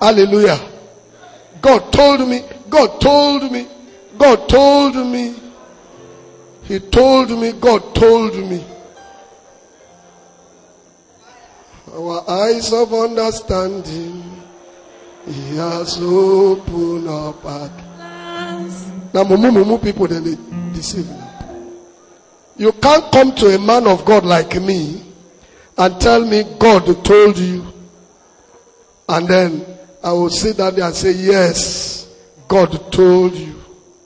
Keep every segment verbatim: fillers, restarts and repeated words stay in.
Hallelujah. God told me, God told me, God told me, He told me, God told me. Our eyes of understanding, He has opened up our eyes. Now, mumu mumu people, then they deceive you. You can't come to a man of God like me and tell me God told you, and then I will sit down there and say, yes, God told you.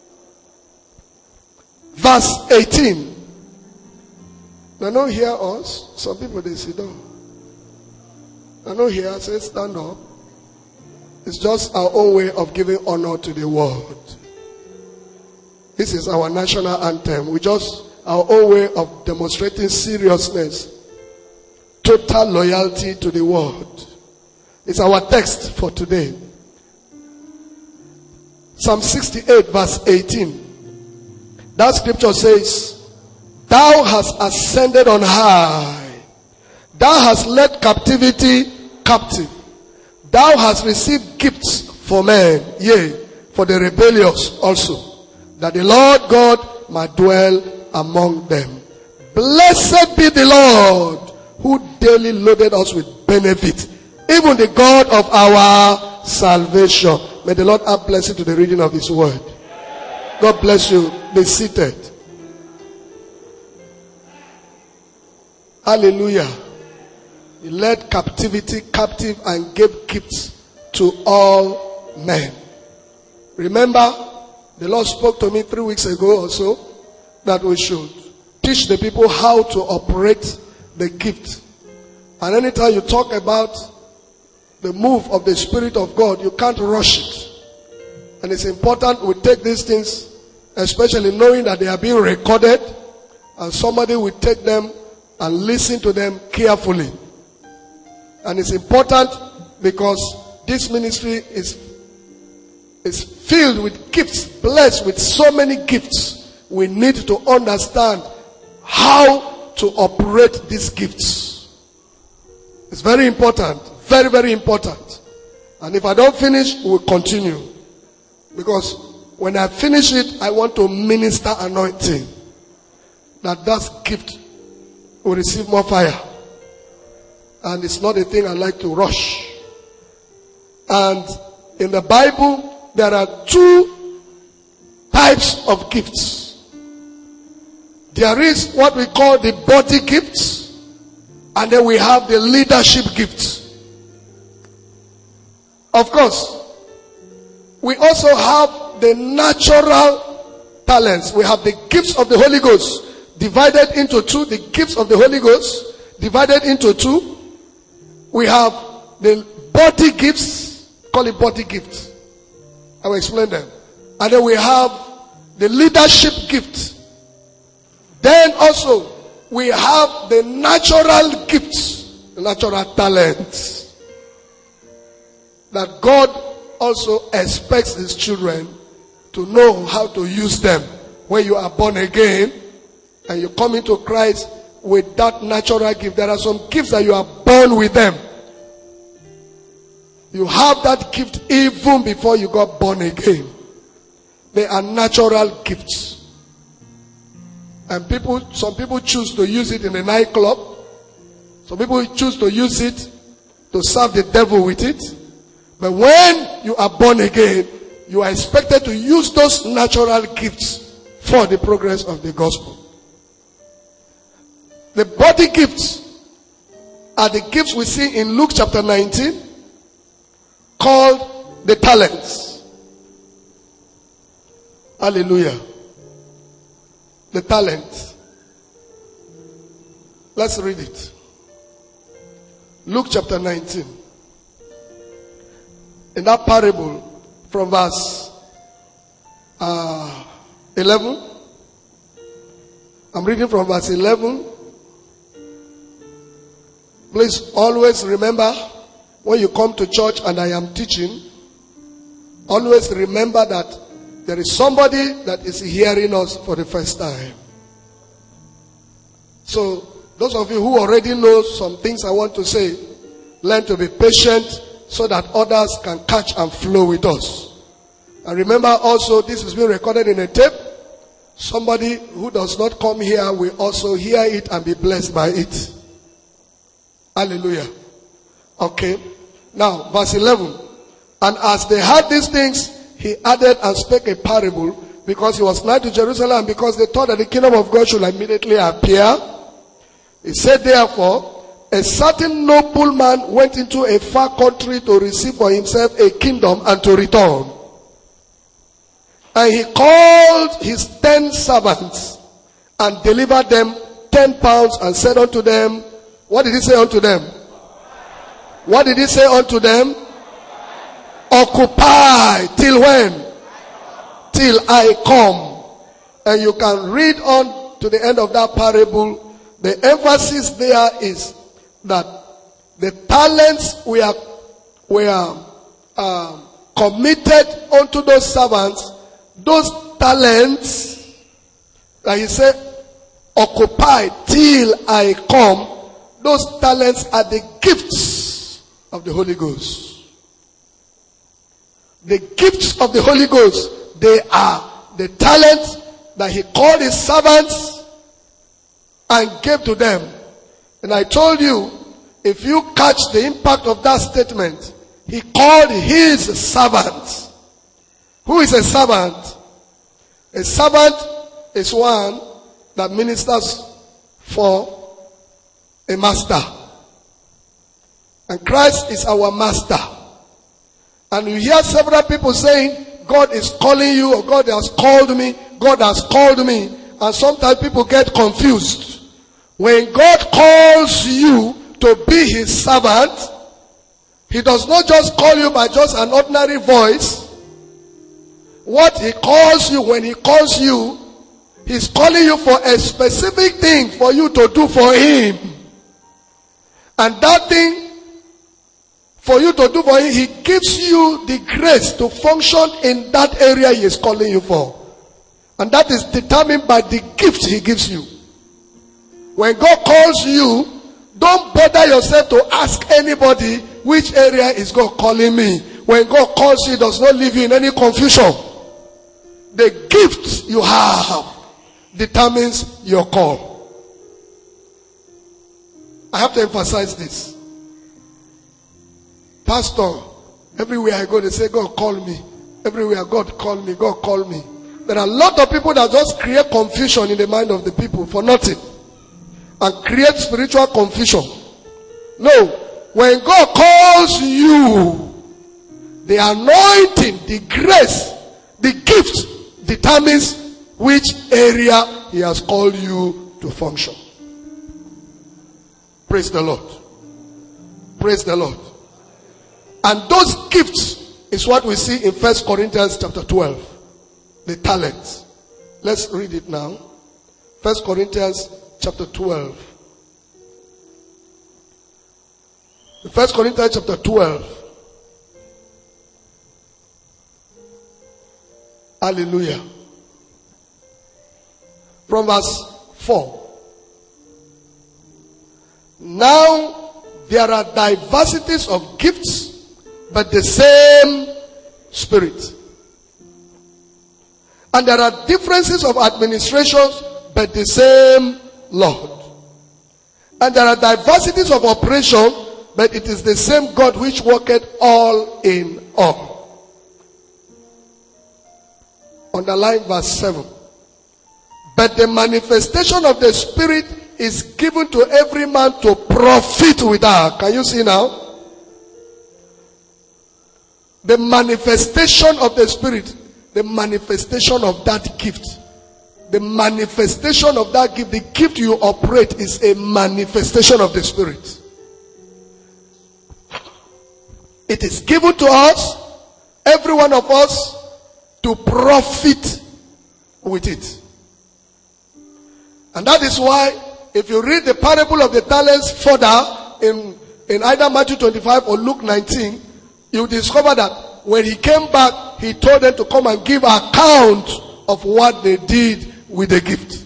Verse eighteen. They don't hear us. Some people, they sit down. They don't hear us. Say, stand up. It's just our own way of giving honor to the world. This is our national anthem. We just, our own way of demonstrating seriousness, total loyalty to the world. It's our text for today. Psalm sixty-eight verse eighteen. That scripture says, Thou hast ascended on high. Thou hast led captivity captive. Thou hast received gifts for men, yea, for the rebellious also, that the Lord God might dwell among them. Blessed be the Lord, who daily loaded us with benefit, even the God of our salvation. May the Lord add blessing to the reading of His word. God bless you. Be seated. Hallelujah. He led captivity captive and gave gifts to all men. Remember, the Lord spoke to me three weeks ago or so that we should teach the people how to operate the gift. And anytime you talk about the move of the Spirit of God, you can't rush it. And it's important we take these things, especially knowing that they are being recorded, and somebody will take them and listen to them carefully. And it's important because this ministry is, is filled with gifts, blessed with so many gifts. We need to understand how to operate these gifts. It's very important. Very, very important. And if I don't finish, we'll continue. Because when I finish it, I want to minister anointing. That that gift will receive more fire. And it's not a thing I like to rush. And in the Bible, there are two types of gifts. There is what we call the body gifts, and then we have the leadership gifts. Of course, we also have the natural talents. We have the gifts of the Holy Ghost divided into two. The gifts of the Holy Ghost divided into two. We have the body gifts, call it body gifts. I will explain them. And then we have the leadership gift. Then also we have the natural gifts, the natural talents that God also expects His children to know how to use them. When you are born again and you come into Christ with that natural gift, there are some gifts that you are born with them. You have that gift even before you got born again. They are natural gifts. And people, some people choose to use it in the nightclub. Some people choose to use it to serve the devil with it. But when you are born again, you are expected to use those natural gifts for the progress of the gospel. The body gifts are the gifts we see in Luke chapter nineteen, called the talents. Hallelujah. The talents. Let's read it. Luke chapter nineteen. In that parable, from verse uh, eleven. I'm reading from verse eleven. Please always remember, when you come to church and I am teaching, always remember that there is somebody that is hearing us for the first time. So, those of you who already know some things I want to say, learn to be patient so that others can catch and flow with us. And remember also, this is being recorded in a tape. Somebody who does not come here will also hear it and be blessed by it. Hallelujah. Okay. Now, verse eleven. And as they heard these things, he added and spake a parable, because he was nigh to Jerusalem, and because they thought that the kingdom of God should immediately appear. He said, therefore, a certain nobleman went into a far country to receive for himself a kingdom and to return. And he called his ten servants and delivered them ten pounds and said unto them, what did he say unto them? What did he say unto them? Occupy till when? Till I come. And you can read on to the end of that parable. The emphasis there is that the talents were, were uh, committed unto those servants. Those talents, like he said, occupy till I come. Those talents are the gifts of the Holy Ghost. The gifts of the Holy Ghost, they are the talents that he called his servants and gave to them. And I told you, if you catch the impact of that statement, he called his servants. Who is a servant? A servant is one that ministers for a master. And Christ is our master. And you hear several people saying, God is calling you, or God has called me, God has called me. And sometimes people get confused. When God calls you to be his servant, he does not just call you by just an ordinary voice. What he calls you, when he calls you, he's calling you for a specific thing for you to do for him. And that thing for you to do for him, he gives you the grace to function in that area he is calling you for. And that is determined by the gift he gives you. When God calls you, don't bother yourself to ask anybody which area is God calling me. When God calls you, he does not leave you in any confusion. The gift you have determines your call. I have to emphasize this. Pastor, everywhere I go, they say, God call me. Everywhere, God call me, God call me. There are a lot of people that just create confusion in the mind of the people for nothing. And create spiritual confusion. No. When God calls you, the anointing, the grace, the gift determines which area he has called you to function. Praise the Lord. Praise the Lord. And those gifts is what we see in First Corinthians chapter twelve. The talents. Let's read it now. First Corinthians chapter twelve. First Corinthians chapter twelve. Hallelujah. From verse four. Now there are diversities of gifts, but the same Spirit. And there are differences of administrations, but the same Lord. And there are diversities of operation, but it is the same God which worketh all in all. Underline verse seven. But the manifestation of the Spirit is given to every man to profit without. Can you see now? The manifestation of the Spirit, the manifestation of that gift, the manifestation of that gift, the gift you operate is a manifestation of the Spirit. It is given to us, every one of us, to profit with it. And that is why, if you read the parable of the talents further in, in either Matthew twenty-five or Luke nineteen, you discover that when he came back, he told them to come and give account of what they did with the gift.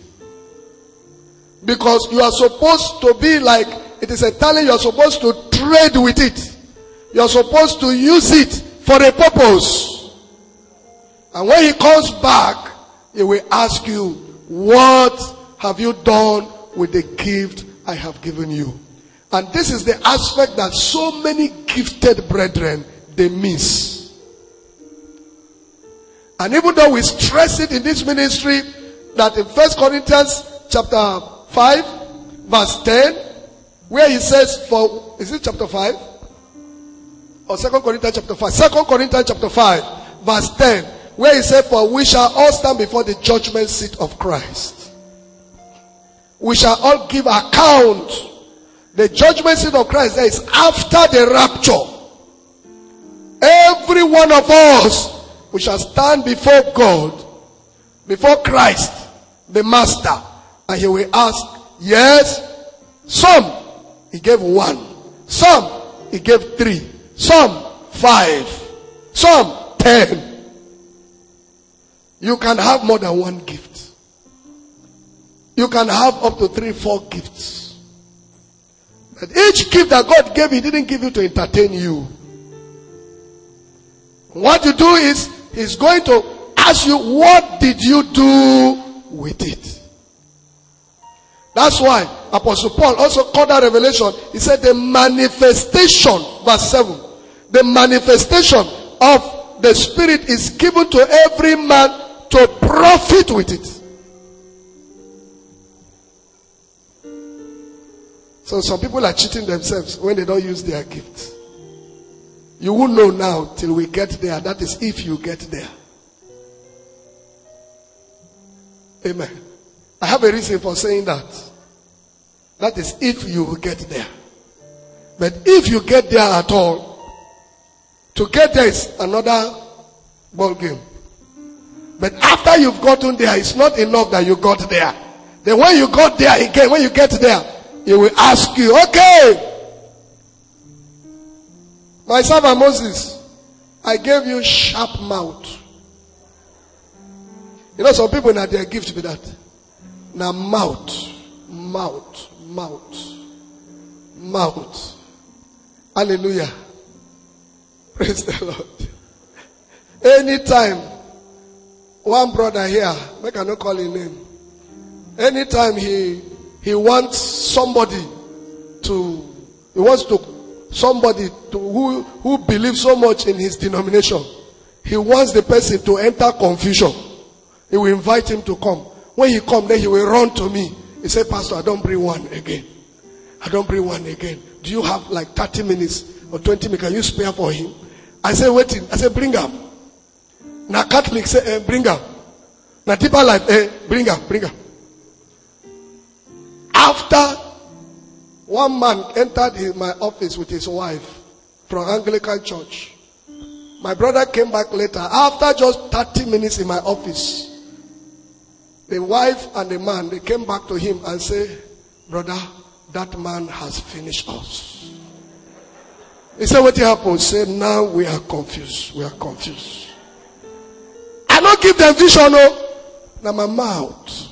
Because you are supposed to be like, it is a talent, you are supposed to trade with it. You're supposed to use it for a purpose. And when he comes back, he will ask you, what have you done with the gift I have given you? And this is the aspect that so many gifted brethren, they miss. And even though we stress it in this ministry, that in First Corinthians chapter five, verse ten, where he says, for, is it chapter five? Or Second Corinthians chapter five? Second Corinthians chapter five, verse ten, where he said, for we shall all stand before the judgment seat of Christ. We shall all give account. The judgment seat of Christ, that is after the rapture. Every one of us, we shall stand before God, before Christ, the Master, and he will ask, yes, some he gave one, some he gave three, some five, some ten. You can have more than one gift. You can have up to three, four gifts. But each gift that God gave, he didn't give you to entertain you. What you do is, he's going to ask you, what did you do with it? That's why Apostle Paul also called that revelation. He said the manifestation, verse seven, the manifestation of the Spirit is given to every man to profit with it. So some people are cheating themselves when they don't use their gifts. You won't know now till we get there. That is if you get there. Amen. I have a reason for saying that. That is if you get there. But if you get there at all, to get there is another ball game. But after you've gotten there, it's not enough that you got there. Then when you got there again, when you get there, he will ask you, okay, my servant Moses, I gave you sharp mouth. You know, some people now their gift with that. Now mouth, mouth, mouth, mouth. Hallelujah. Praise the Lord. Anytime one brother here, make I not call his name. Anytime he he wants somebody to, he wants to somebody to who who believes so much in his denomination, he wants the person to enter confusion. He will invite him to come. When he comes, then he will run to me. He say, Pastor, I don't bring one again. I don't bring one again. Do you have like thirty minutes or twenty minutes? Can you spare for him? I say, waiting. I say, bring him. Now Catholic say, eh, bring him. Now deeper life, eh, bring him, bring him. After one man entered his, my office with his wife from Anglican church. My brother came back later. After just thirty minutes in my office, the wife and the man, they came back to him and say, brother, that man has finished us. He said, what happened? He said, now we are confused. We are confused. I don't give them vision, no. Now my mouth.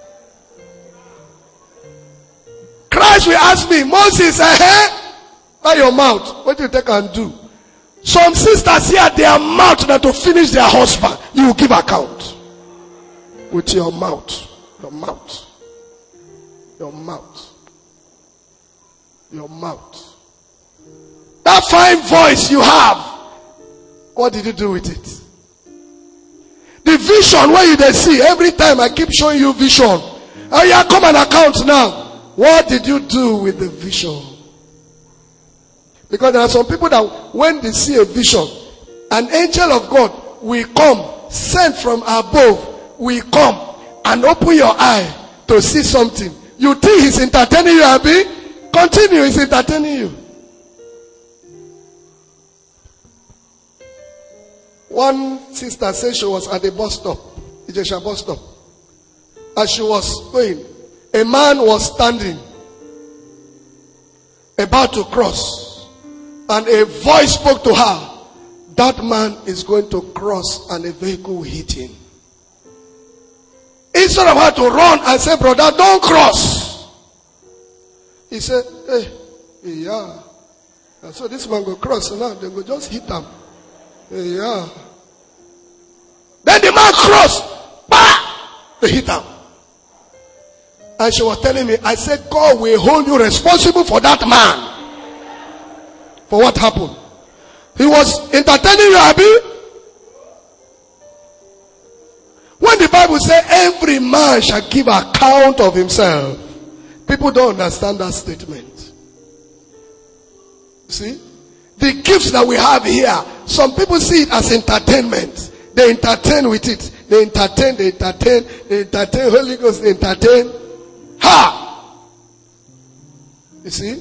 Christ will ask me, Moses, eh? By your mouth, what do you take and do? Some sisters here, their mouth that to finish their husband, you will give account. With your mouth. Your mouth. Your mouth. Your mouth. That fine voice you have, what did you do with it? The vision where you they see, every time I keep showing you vision. Oh yeah, come and account now. What did you do with the vision? Because there are some people that when they see a vision, an angel of God will come, sent from above, will come and open your eye to see something. You think he's entertaining you, Abi? Continue, he's entertaining you. One sister said she was at the bus stop, Ijesha bus stop. As she was going, a man was standing, about to cross, and a voice spoke to her. That man is going to cross and a vehicle will hit him. Instead of her to run and say, brother, don't cross. He said, hey, yeah. And so this man go cross now, they go just hit him. Yeah. Then the man cross. Bah! They hit him. And she was telling me, I said, God will hold you responsible for that man. For what happened. He was entertaining you, Abi. When the Bible says every man shall give account of himself, people don't understand that statement. See? The gifts that we have here, some people see it as entertainment. They entertain with it. They entertain, they entertain, they entertain, Holy Ghost, they entertain. Ha! You see?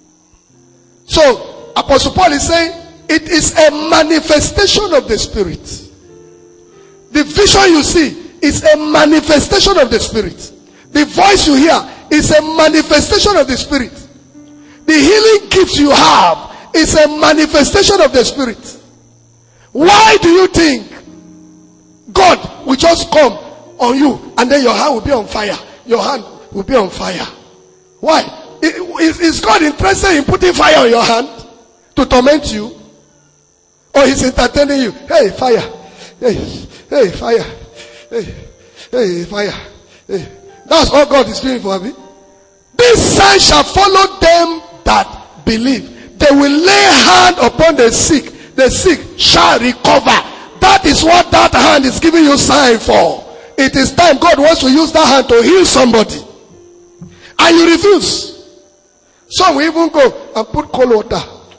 So, Apostle Paul is saying, it is a manifestation of the Spirit. The vision you see is a manifestation of the Spirit. The voice you hear is a manifestation of the Spirit. The healing gifts you have is a manifestation of the Spirit. Why do you think God will just come on you and then your hand will be on fire? Your hand will be on fire. Why? Is God interested in putting fire on your hand to torment you? Or he's entertaining you? Hey, fire. Hey, hey, fire. Hey, hey, fire. Hey. That's all God is doing for me. This sign shall follow them that believe. They will lay hand upon the sick. The sick shall recover. That is what that hand is giving you sign for. It is time God wants to use that hand to heal somebody. And you refuse. Some will even go and put cold water.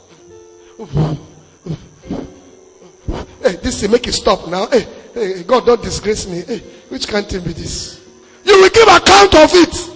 Hey, this will make it stop now. Hey, hey, God, don't disgrace me. Hey, which can't be this? You will give account of it.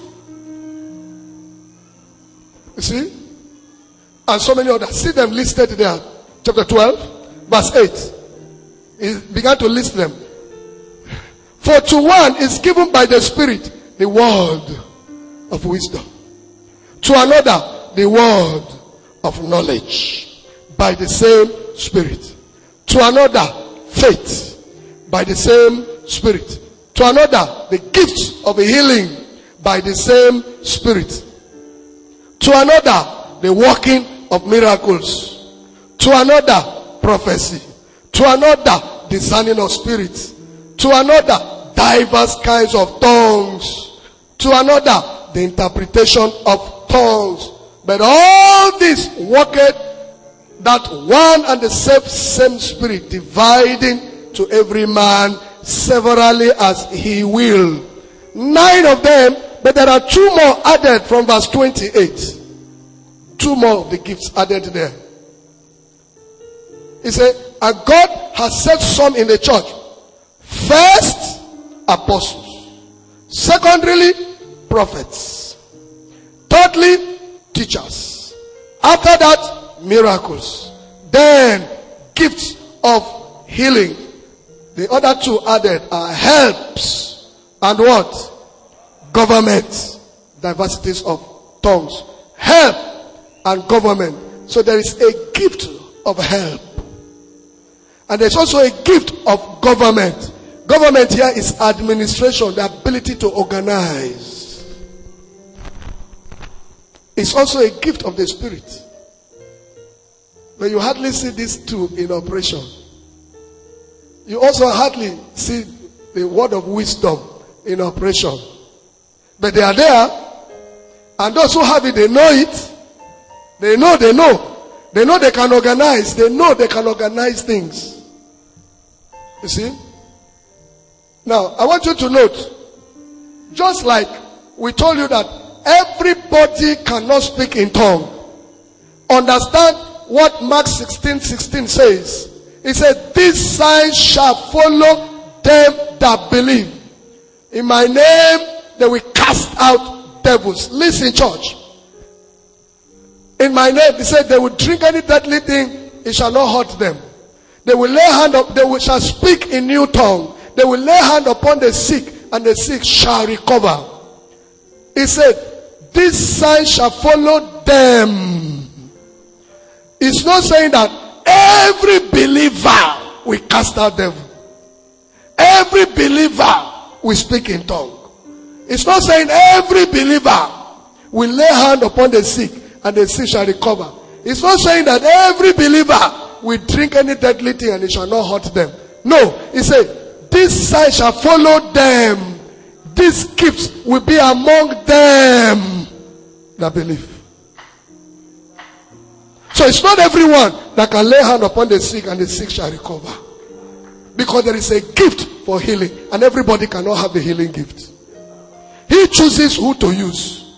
You see? And so many others. See them listed there. Chapter twelve, verse eight. He began to list them. For to one is given by the Spirit the word of wisdom. To another, the word of knowledge by the same Spirit. To another, faith by the same Spirit. To another, the gift of healing by the same Spirit. To another, the working of miracles. To another, prophecy. To another, discerning of spirits. To another, diverse kinds of tongues. To another, the interpretation of tongues. But all this worketh that one and the same, same Spirit, dividing to every man severally as he will. Nine of them, but there are two more added from verse twenty-eight. Two more of the gifts added there. He said, and God has set some in the church. First, apostles. Secondly, prophets. Thirdly, teachers. After that, miracles. Then, gifts of healing. The other two added are helps and what? Government. Diversities of tongues. Help and government. So there is a gift of help. And there's also a gift of government. Government here is administration, the ability to organize. It's also a gift of the Spirit. But you hardly see these two in operation. You also hardly see the word of wisdom in operation. But they are there. And those who have it, they know it. They know, they know. They know they can organize. They know they can organize things. You see? Now, I want you to note, just like we told you that everybody cannot speak in tongue. Understand what Mark sixteen sixteen says. He said, these signs shall follow them that believe. In my name, they will cast out devils. Listen, church. In my name, he said, they will drink any deadly thing, it shall not hurt them. They will lay hand up, they will, shall speak in new tongue. They will lay hand upon the sick, and the sick shall recover. He said, this sign shall follow them. It's not saying that every believer will cast out devil. Every believer will speak in tongue. It's not saying every believer will lay hand upon the sick, and the sick shall recover. It's not saying that every believer will drink any deadly thing and it shall not hurt them. No, he said, this sign shall follow them. These gifts will be among them that believe. So it's not everyone that can lay hand upon the sick and the sick shall recover. Because there is a gift for healing and everybody cannot have the healing gift. He chooses who to use.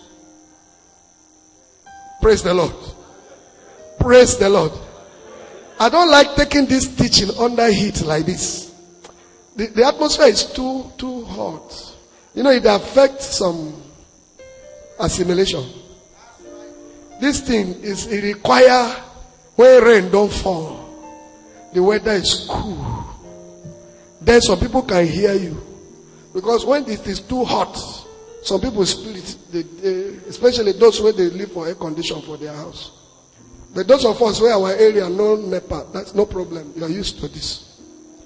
Praise the Lord. Praise the Lord. I don't like taking this teaching under heat like this. The, the atmosphere is too, too hot. You know, it affects some assimilation. This thing is, it requires when rain don't fall, the weather is cool. Then some people can hear you. Because when it is too hot, some people split, they, they, especially those where they live for air condition for their house. But those of us where our area no NEPA, that's no problem. You are used to this.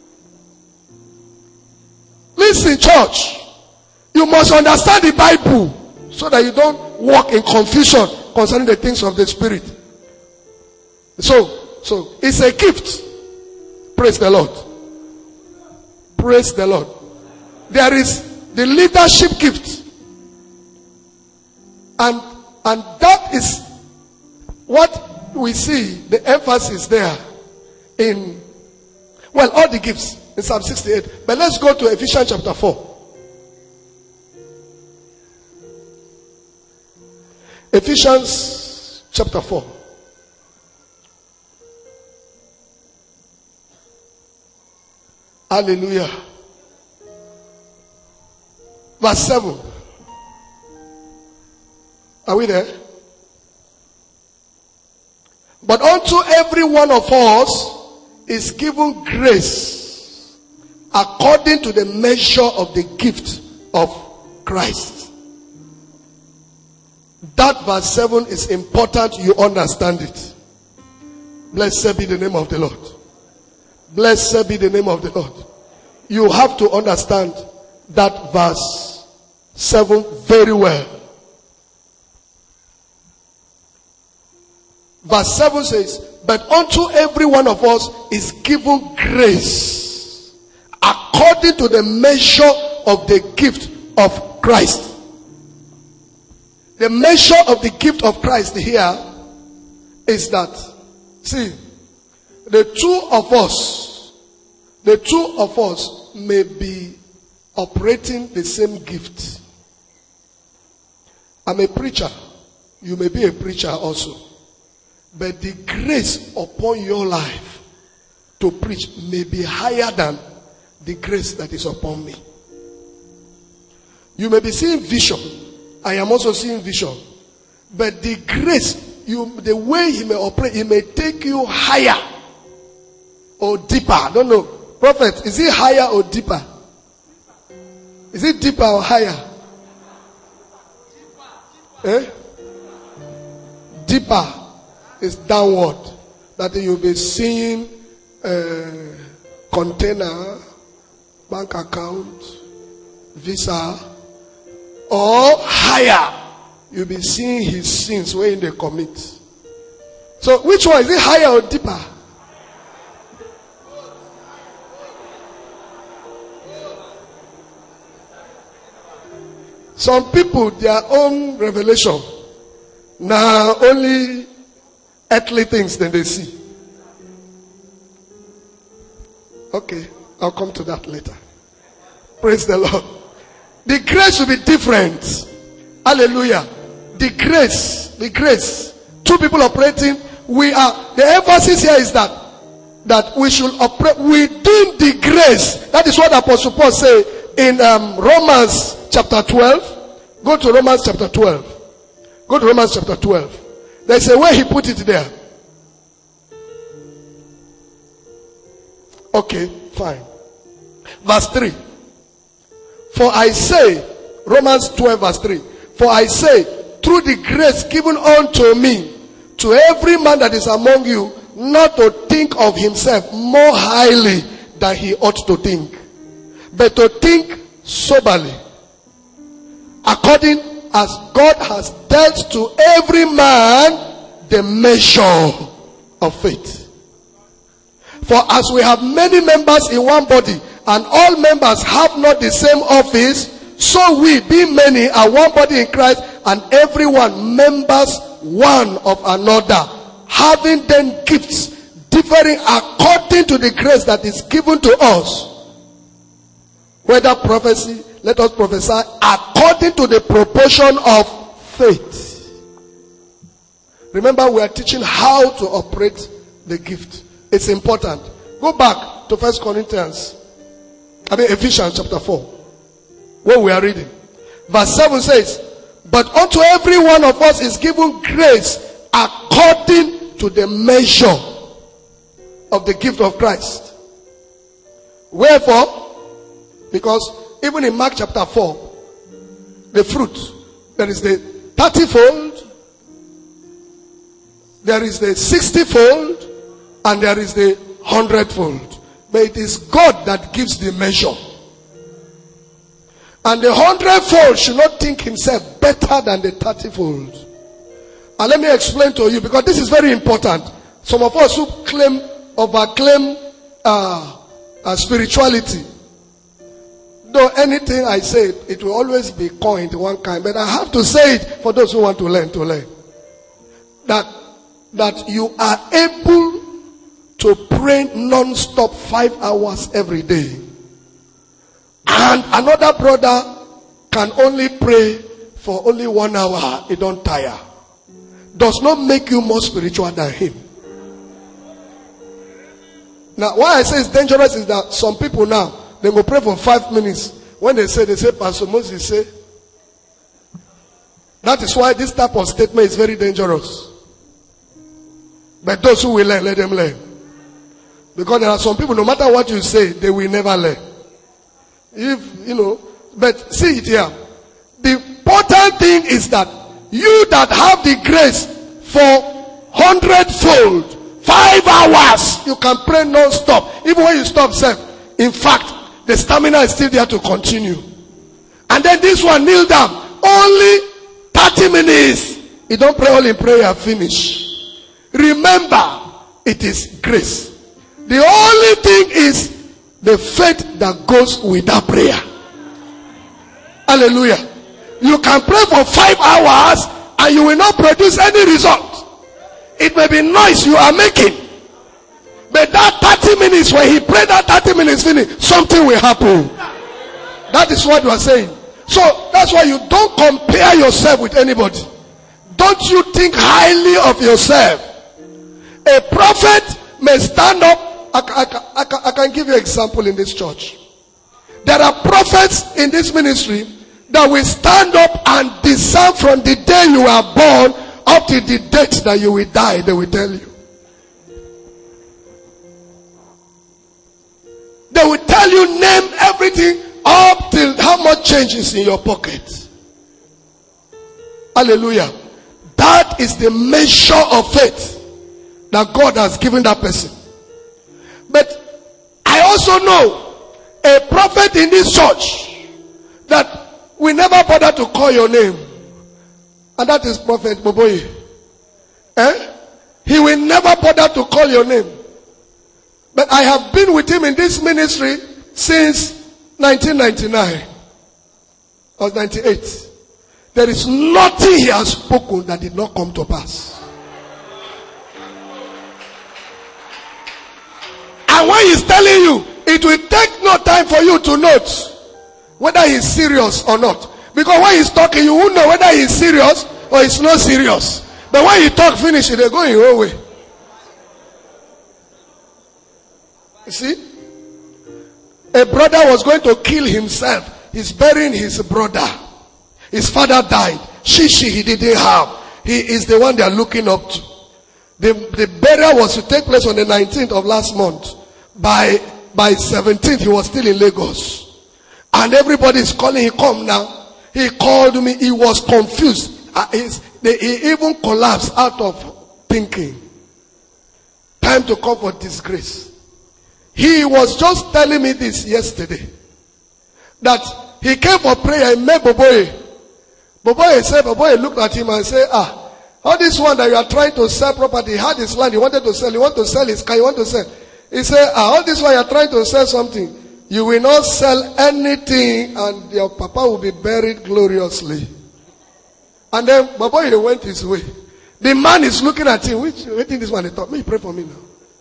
Listen, church. You must understand the Bible so that you don't walk in confusion concerning the things of the Spirit. So, so it's a gift. Praise the Lord. Praise the Lord. There is the leadership gift. And, and that is what we see, the emphasis there in, well, all the gifts in Psalm sixty-eight. But let's go to Ephesians chapter four. Ephesians chapter four. Hallelujah. Verse seven. Are we there? But unto every one of us is given grace according to the measure of the gift of Christ. That verse seven is important you understand it. Blessed be the name of the Lord. Blessed be the name of the Lord. You have to understand that verse seven very well. Verse seven says, but unto every one of us is given grace according to the measure of the gift of Christ. The measure of the gift of Christ here is that, see, the two of us, the two of us may be operating the same gift. I'm a preacher. You may be a preacher also. But the grace upon your life to preach may be higher than the grace that is upon me. You may be seeing vision. I am also seeing vision. But the grace, you, the way he may operate, he may take you higher or deeper. I don't know. Prophet, is it higher or deeper? Is it deeper or higher? Eh? Deeper is downward. That you'll be seeing uh, container, bank account, visa, or higher. You'll be seeing his sins when they commit. So which one? Is it higher or deeper? Some people, their own revelation, now only earthly things than they see. Okay, I'll come to that later. Praise the Lord. The grace will be different. Hallelujah. The grace, the grace. Two people operating. We are, the emphasis here is that, that we should operate within the grace. That is what Apostle Paul said in um, Romans chapter twelve. Go to Romans chapter twelve. Go to Romans chapter twelve. There's a way he put it there. Okay, fine. Verse three. For I say, Romans twelve verse three. For I say, through the grace given unto me, to every man that is among you, not to think of himself more highly than he ought to think, but to think soberly, according as God has dealt to every man the measure of faith. For as we have many members in one body, and all members have not the same office, so we, being many, are one body in Christ, and everyone members one of another, having then gifts differing according to the grace that is given to us. Whether prophecy, let us prophesy according to the proportion of faith. Remember, we are teaching how to operate the gift. It's important. Go back to First Corinthians, I mean Ephesians chapter four, where we are reading. Verse seven says, but unto every one of us is given grace according to the measure of the gift of Christ. Wherefore, because even in Mark chapter four, the fruit, there is the thirty-fold, there is the sixty-fold, and there is the hundredfold. But it is God that gives the measure. And the hundredfold should not think himself better than the thirtyfold. And let me explain to you, because this is very important. Some of us who claim, overclaim uh, uh, spirituality, though anything I say, it will always be coined one kind. But I have to say it for those who want to learn, to learn. That, that you are able to pray non-stop five hours every day. And another brother can only pray for only one hour. He don't tire. Does not make you more spiritual than him. Now, why I say it's dangerous is that some people now, they will pray for five minutes. When they say, they say, Pastor Moses say. That is why this type of statement is very dangerous. But those who will learn, let them learn. Because there are some people, no matter what you say, they will never learn. If, you know, but see it here. The important thing is that you that have the grace for hundredfold, five hours, you can pray non-stop. Even when you stop, self. In fact, the stamina is still there to continue. And then this one, kneel down. Only thirty minutes. You don't pray all in prayer, finish. Remember, it is grace. The only thing is the faith that goes with that prayer. Hallelujah. You can pray for five hours and you will not produce any result. It may be noise you are making. But that thirty minutes, when he prayed that thirty minutes finish, something will happen. That is what you are saying. So that's why you don't compare yourself with anybody. Don't you think highly of yourself. A prophet may stand up. I, I, I, I can give you an example in this church. There are prophets in this ministry that will stand up and discern from the day you are born up to the date that you will die. They will tell you. They will tell you, name everything up till how much change is in your pocket. Hallelujah. That is the measure of faith that God has given that person. But I also know a prophet in this church that we never bother to call your name. And that is Prophet Boboye. Eh? He will never bother to call your name. But I have been with him in this ministry since nineteen ninety-nine or ninety-eight. There is nothing he has spoken that did not come to pass. And when he's telling you, it will take no time for you to note whether he's serious or not. Because when he's talking, you won't know whether he's serious or he's not serious. But when he talk finish, they go your own way. You see? A brother was going to kill himself. He's burying his brother. His father died. Shishi he didn't have. He is the one they are looking up to. The, the burial was to take place on the nineteenth of last month. By, by seventeenth, he was still in Lagos. And everybody is calling him, come now. He called me. He was confused. Uh, they, he even collapsed out of thinking. Time to come for disgrace. He was just telling me this yesterday. That he came for prayer and met Boboye. Boboye said, Boboye looked at him and said, ah, All this one that you are trying to sell property, he had his land, he wanted to sell, he want to sell his car, he want to sell. He said, ah, all this one you are trying to sell something, you will not sell anything and your papa will be buried gloriously. And then Baba he went his way. The man is looking at him, which waiting this one, he thought, me pray for me now.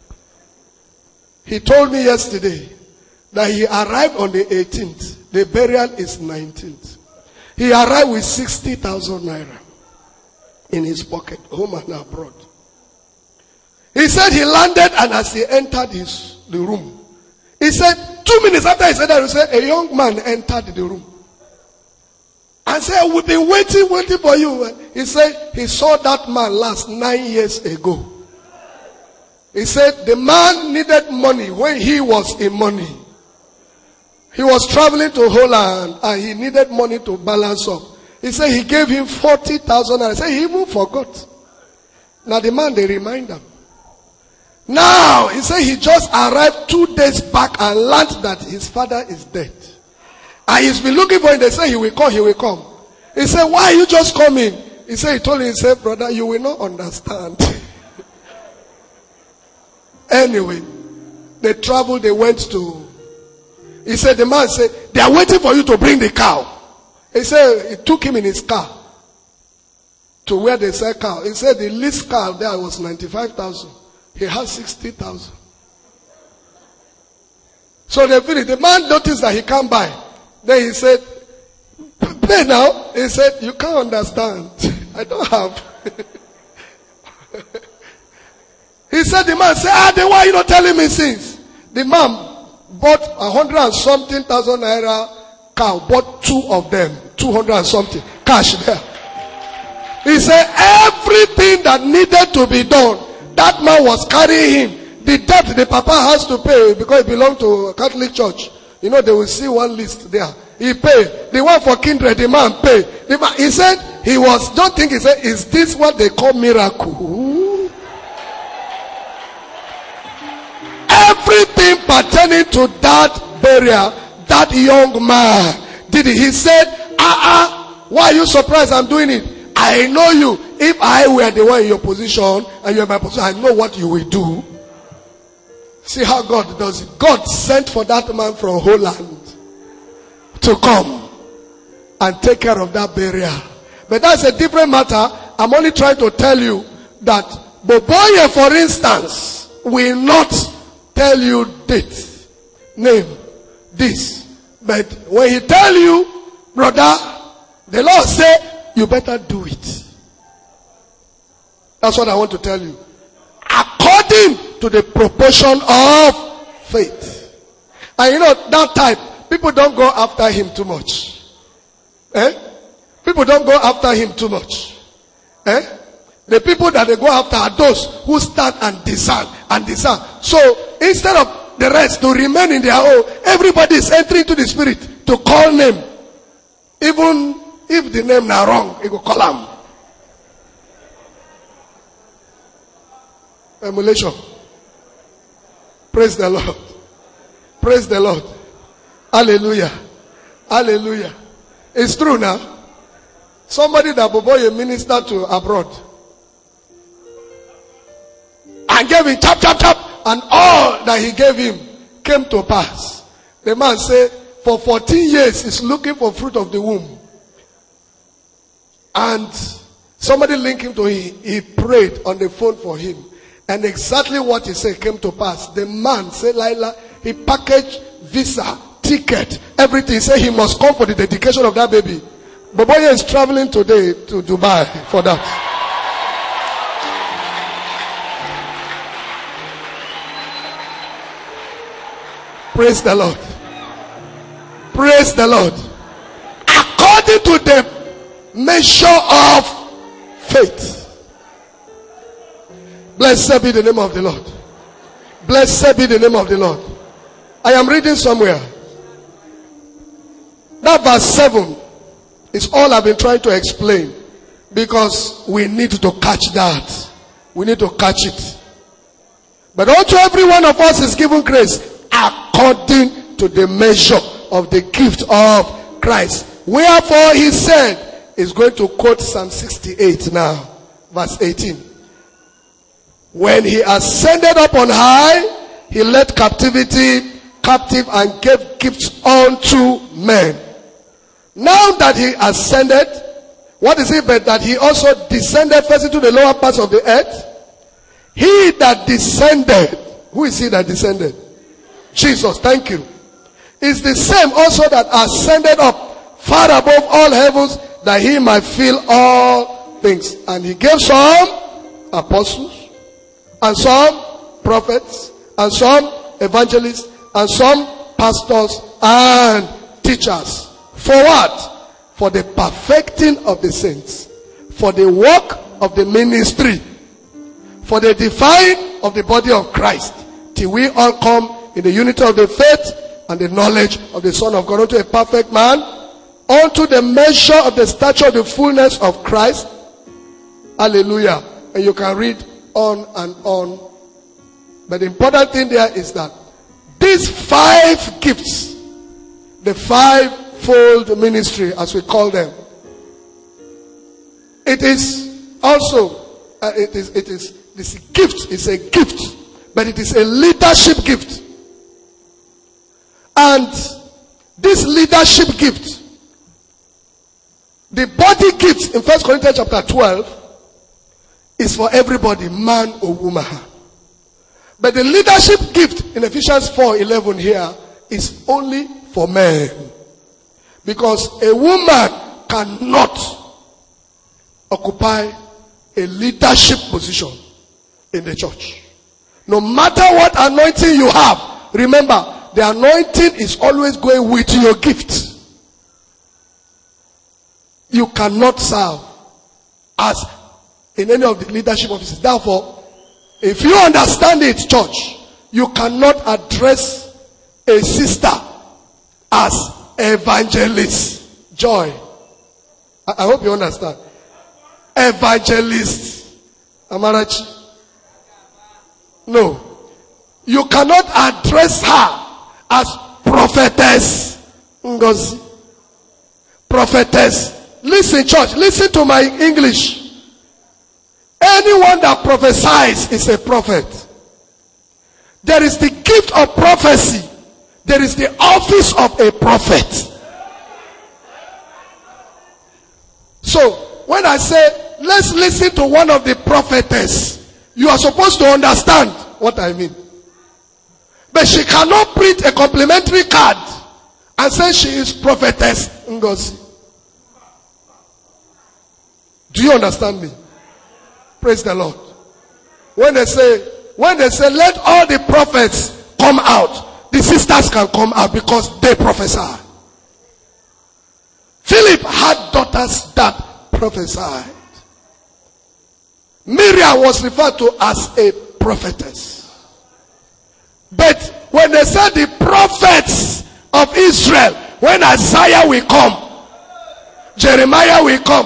He told me yesterday that he arrived on the eighteenth. The burial is nineteenth. He arrived with sixty thousand naira in his pocket, home and abroad. He said he landed, and as he entered his the room, he said, two minutes after he said that, he said, a young man entered the room. And said, we've been waiting, waiting for you. He said, he saw that man last nine years ago. He said, the man needed money when he was in money. He was traveling to Holland and he needed money to balance up. He said he gave him forty thousand. I said he even forgot. Now the man, they remind him. Now, he said he just arrived two days back and learned that his father is dead. And he's been looking for him. They say he will come, he will come. He said, why are you just coming? He said, he told him, he said, brother, you will not understand. Anyway, they traveled, they went to, he said, the man said, they are waiting for you to bring the cow. He said, he took him in his car to where they sell cow. He said, the least cow there was ninety-five thousand. He has sixty thousand. So they finished. The man noticed that he can't buy. Then he said, pay now. He said, you can't understand. I don't have. He said, the man said, ah, then why are you not telling me since? The man bought a hundred and something thousand naira cow, bought two of them, two hundred and something, cash there. He said, everything that needed to be done, that man was carrying him. The debt the papa has to pay because it belonged to a Catholic church. You know, they will see one list there. He paid. The one for kindred, the man paid. The man, he said, he was, don't think he said, is this what they call miracle? Everything pertaining to that burial, that young man did it. He said, ah, ah, why are you surprised I'm doing it? I know you. If I were the one in your position and you're in my position, I know what you will do. See how God does it. God sent for that man from Holland to come and take care of that burial. But that's a different matter. I'm only trying to tell you that Boboye, for instance, will not tell you date, name, this. But when he tell you, brother, the Lord say, you better do it. That's what I want to tell you. According to the proportion of faith. And you know, that type, people don't go after him too much. Eh? People don't go after him too much. Eh? The people that they go after are those who stand and discern and discern. So instead of the rest to remain in their own, everybody is entering into the spirit to call name. Even if the name are wrong, it will call them. Emulation. Praise the Lord. Praise the Lord. Hallelujah. Hallelujah. It's true now. Somebody that Boboye ministered to abroad and gave him tap, tap, tap, and all that he gave him came to pass. The man said, for fourteen years he's looking for fruit of the womb. And somebody linked him to him. He prayed on the phone for him. And exactly what he said came to pass. The man said, Laila, he packaged visa, ticket, everything. He said he must come for the dedication of that baby. Boboye is traveling today to Dubai for that. Praise the Lord. Praise the Lord. According to the measure of faith. Blessed be the name of the Lord. Blessed be the name of the Lord. I am reading somewhere. That verse seven is all I've been trying to explain. Because we need to catch that. We need to catch it. But unto every one of us is given grace according to the measure of the gift of Christ. Wherefore he said, is going to quote Psalm sixty-eight now. Verse eighteen. When he ascended up on high, he led captivity captive and gave gifts unto men. Now that he ascended, what is it but that he also descended first into the lower parts of the earth? He that descended, who is he that descended? Jesus, thank you. Is the same also that ascended up far above all heavens, that he might fill all things. And he gave some apostles, and some prophets, and some evangelists, and some pastors and teachers. For what? For the perfecting of the saints, for the work of the ministry, for the edifying of the body of Christ, till we all come in the unity of the faith and the knowledge of the Son of God, unto a perfect man, unto the measure of the stature of the fullness of Christ. Hallelujah. And you can read on and on. But the important thing there is that these five gifts, the five-fold ministry as we call them, it is also, uh, it is, it is, this gift is a gift, but it is a leadership gift. And this leadership gift, the body gift in First Corinthians chapter twelve, is for everybody, man or woman. But the leadership gift in Ephesians four eleven here is only for men. Because a woman cannot occupy a leadership position in the church. No matter what anointing you have, remember, the anointing is always going with your gift. You cannot serve as in any of the leadership offices. Therefore, if you understand it, church, you cannot address a sister as evangelist. Joy. I, I hope you understand. Evangelist. Amarachi. No. You cannot address her as prophetess. Ngozi. Prophetess. Listen, church. Listen to my English. Anyone that prophesies is a prophet. There is the gift of prophecy. There is the office of a prophet. So, when I say, let's listen to one of the prophetess, you are supposed to understand what I mean. But she cannot print a complimentary card and say she is prophetess Ngozi. Do you understand me? Praise the Lord. When they say, when they say, let all the prophets come out, the sisters can come out because they prophesy. Philip had daughters that prophesied. Miriam was referred to as a prophetess. But when they said the prophets of Israel, when Isaiah will come, Jeremiah will come,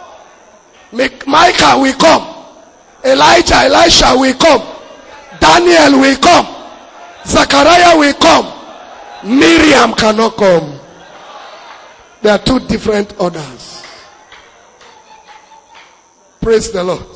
Micah will come, Elijah, Elisha will come, Daniel will come, Zechariah will come, Miriam cannot come. There are two different orders. Praise the Lord.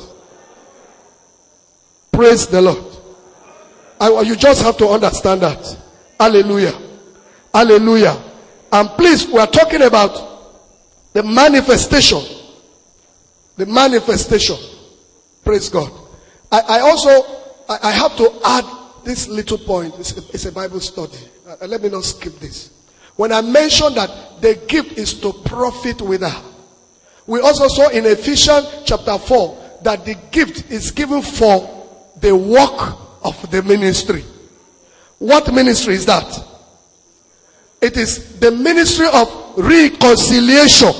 Praise the Lord. I, you just have to understand that. Hallelujah. Hallelujah. And please, we are talking about the manifestation. The manifestation. Praise God. I, I also, I, I have to add this little point. It's a, it's a Bible study. Uh, let me not skip this. When I mentioned that the gift is to profit with her, we also saw in Ephesians chapter four that the gift is given for the work of the ministry. What ministry is that? It is the ministry of reconciliation.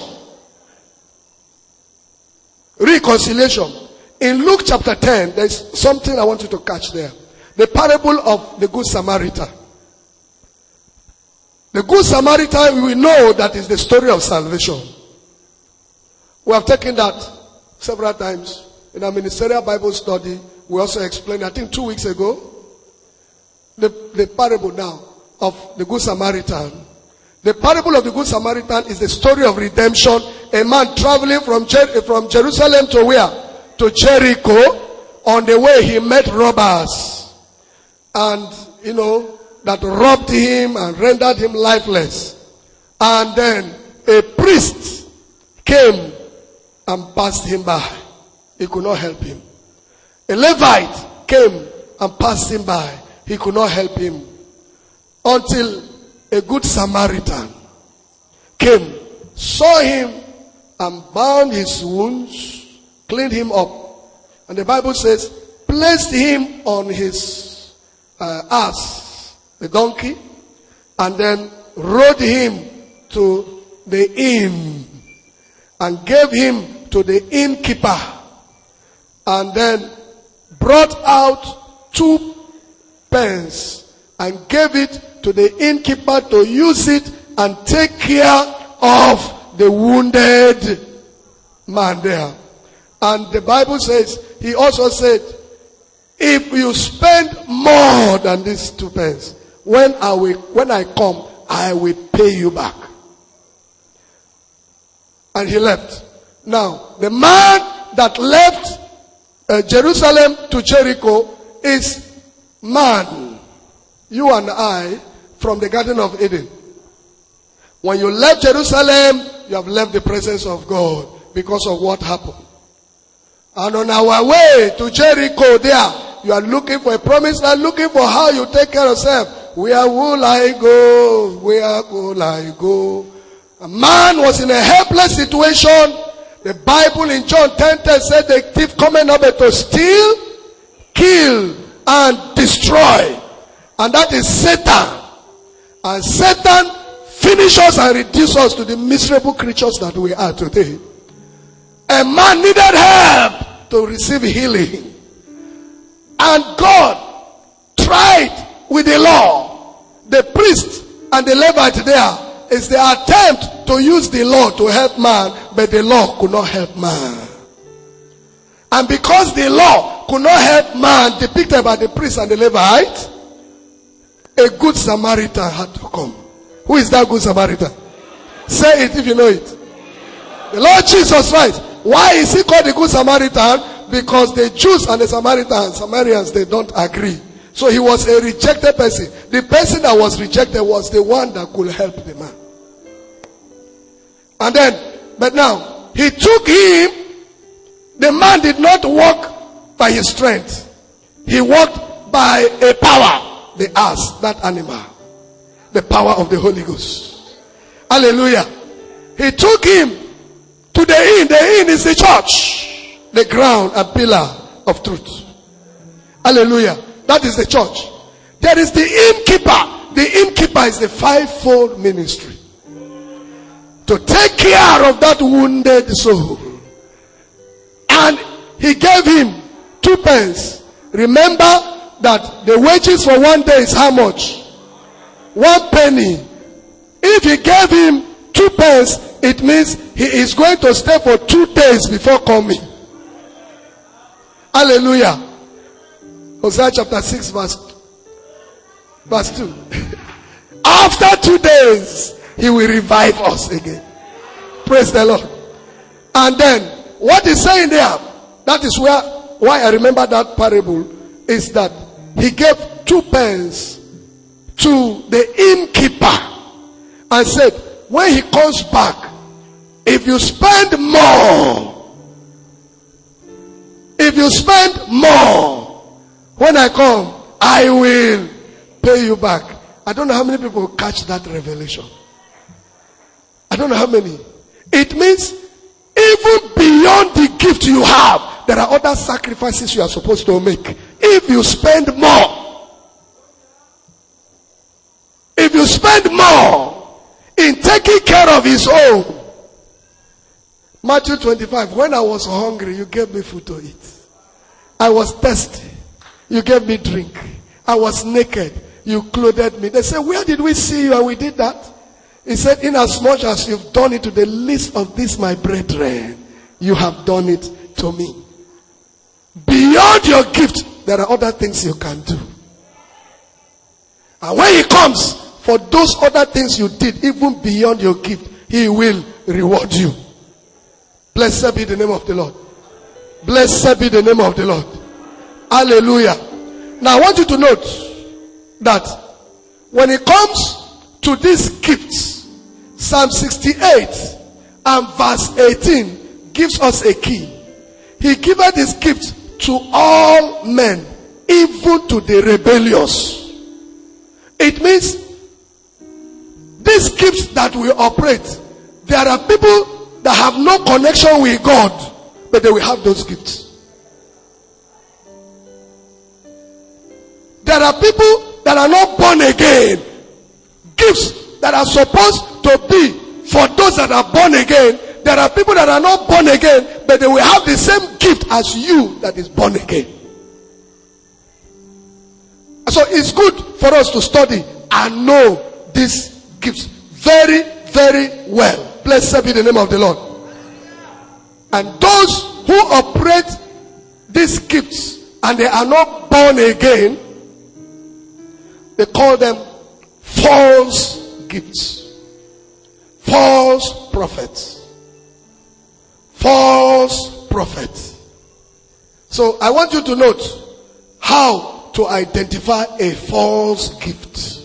Reconciliation. In Luke chapter ten, there is something I want you to catch there. The parable of the Good Samaritan. The Good Samaritan, we know that is the story of salvation. We have taken that several times in our ministerial Bible study. We also explained, I think two weeks ago, the, the parable now of the Good Samaritan. The parable of the Good Samaritan is the story of redemption. A man traveling from, Jer- from Jerusalem to where? to Jericho, on the way he met robbers. And, you know, that robbed him and rendered him lifeless. And then a priest came and passed him by. He could not help him. A Levite came and passed him by. He could not help him. Until a good Samaritan came, saw him, and bound his wounds, cleaned him up. And the Bible says, placed him on his uh, ass, the donkey, and then rode him to the inn and gave him to the innkeeper, and then brought out two pence and gave it to the innkeeper to use it and take care of the wounded man there. And the Bible says, he also said, if you spend more than these two pence, when I will, when I come, I will pay you back. And he left. Now, the man that left uh, Jerusalem to Jericho is man, you and I, from the Garden of Eden. When you left Jerusalem, you have left the presence of God because of what happened. And on our way to Jericho there, you are looking for a promise land, looking for how you take care of yourself. Where will I go? Where will I go? A man was in a helpless situation. The Bible in John ten ten said the thief coming up to steal, kill, and destroy. And that is Satan. And Satan finishes us and reduces us to the miserable creatures that we are today. A man needed help to receive healing. And God tried with the law. The priest and the Levite there is the attempt to use the law to help man, but the law could not help man. And because the law could not help man, depicted by the priest and the Levite, a good Samaritan had to come. Who is that good Samaritan? Say it if you know it. The Lord Jesus Christ. Why is he called the good Samaritan? Because the Jews and the Samaritans, Samaritans, they don't agree. So he was a rejected person. The person that was rejected was the one that could help the man. And then, but now, he took him. The man did not walk by his strength. He walked by a power. The ass, that animal. The power of the Holy Ghost. Hallelujah. He took him to the inn. The inn is the church. The ground and pillar of truth. Hallelujah. That is the church. There is the innkeeper. The innkeeper is the fivefold ministry. To take care of that wounded soul. And he gave him two pence. Remember that the wages for one day is how much? One penny. If he gave him two pence, it means he is going to stay for two days before coming. Hallelujah. Hosea chapter six verse, verse two. After two days, he will revive us again. Praise the Lord. And then, what he's saying there, that is where, why I remember that parable, is that he gave two pence to the innkeeper and said, when he comes back, if you spend more, if you spend more, when I come, I will pay you back. I don't know how many people catch that revelation. I don't know how many. It means even beyond the gift you have, there are other sacrifices you are supposed to make. If you spend more, if you spend more in taking care of his own. Matthew twenty-five, when I was hungry, you gave me food to eat. I was thirsty. You gave me drink. I was naked. You clothed me. They said, where did we see you? And we did that. He said, inasmuch as you've done it to the least of these, my brethren, you have done it to me. Beyond your gift, there are other things you can do. And when he comes, for those other things you did, even beyond your gift, he will reward you. Blessed be the name of the Lord. Blessed be the name of the Lord. Hallelujah. Now I want you to note that when it comes to these gifts, Psalm sixty-eight and verse eighteen gives us a key. He giveth his gifts to all men, even to the rebellious. It means these gifts that we operate, there are people that have no connection with God, but they will have those gifts. There are people that are not born again. Gifts that are supposed to be for those that are born again. There are people that are not born again, but they will have the same gift as you that is born again. So it's good for us to study and know these gifts very, very well. Blessed be the name of the Lord. And those who operate these gifts and they are not born again, they call them false gifts, false prophets, false prophets. So I want you to note how to identify a false gift.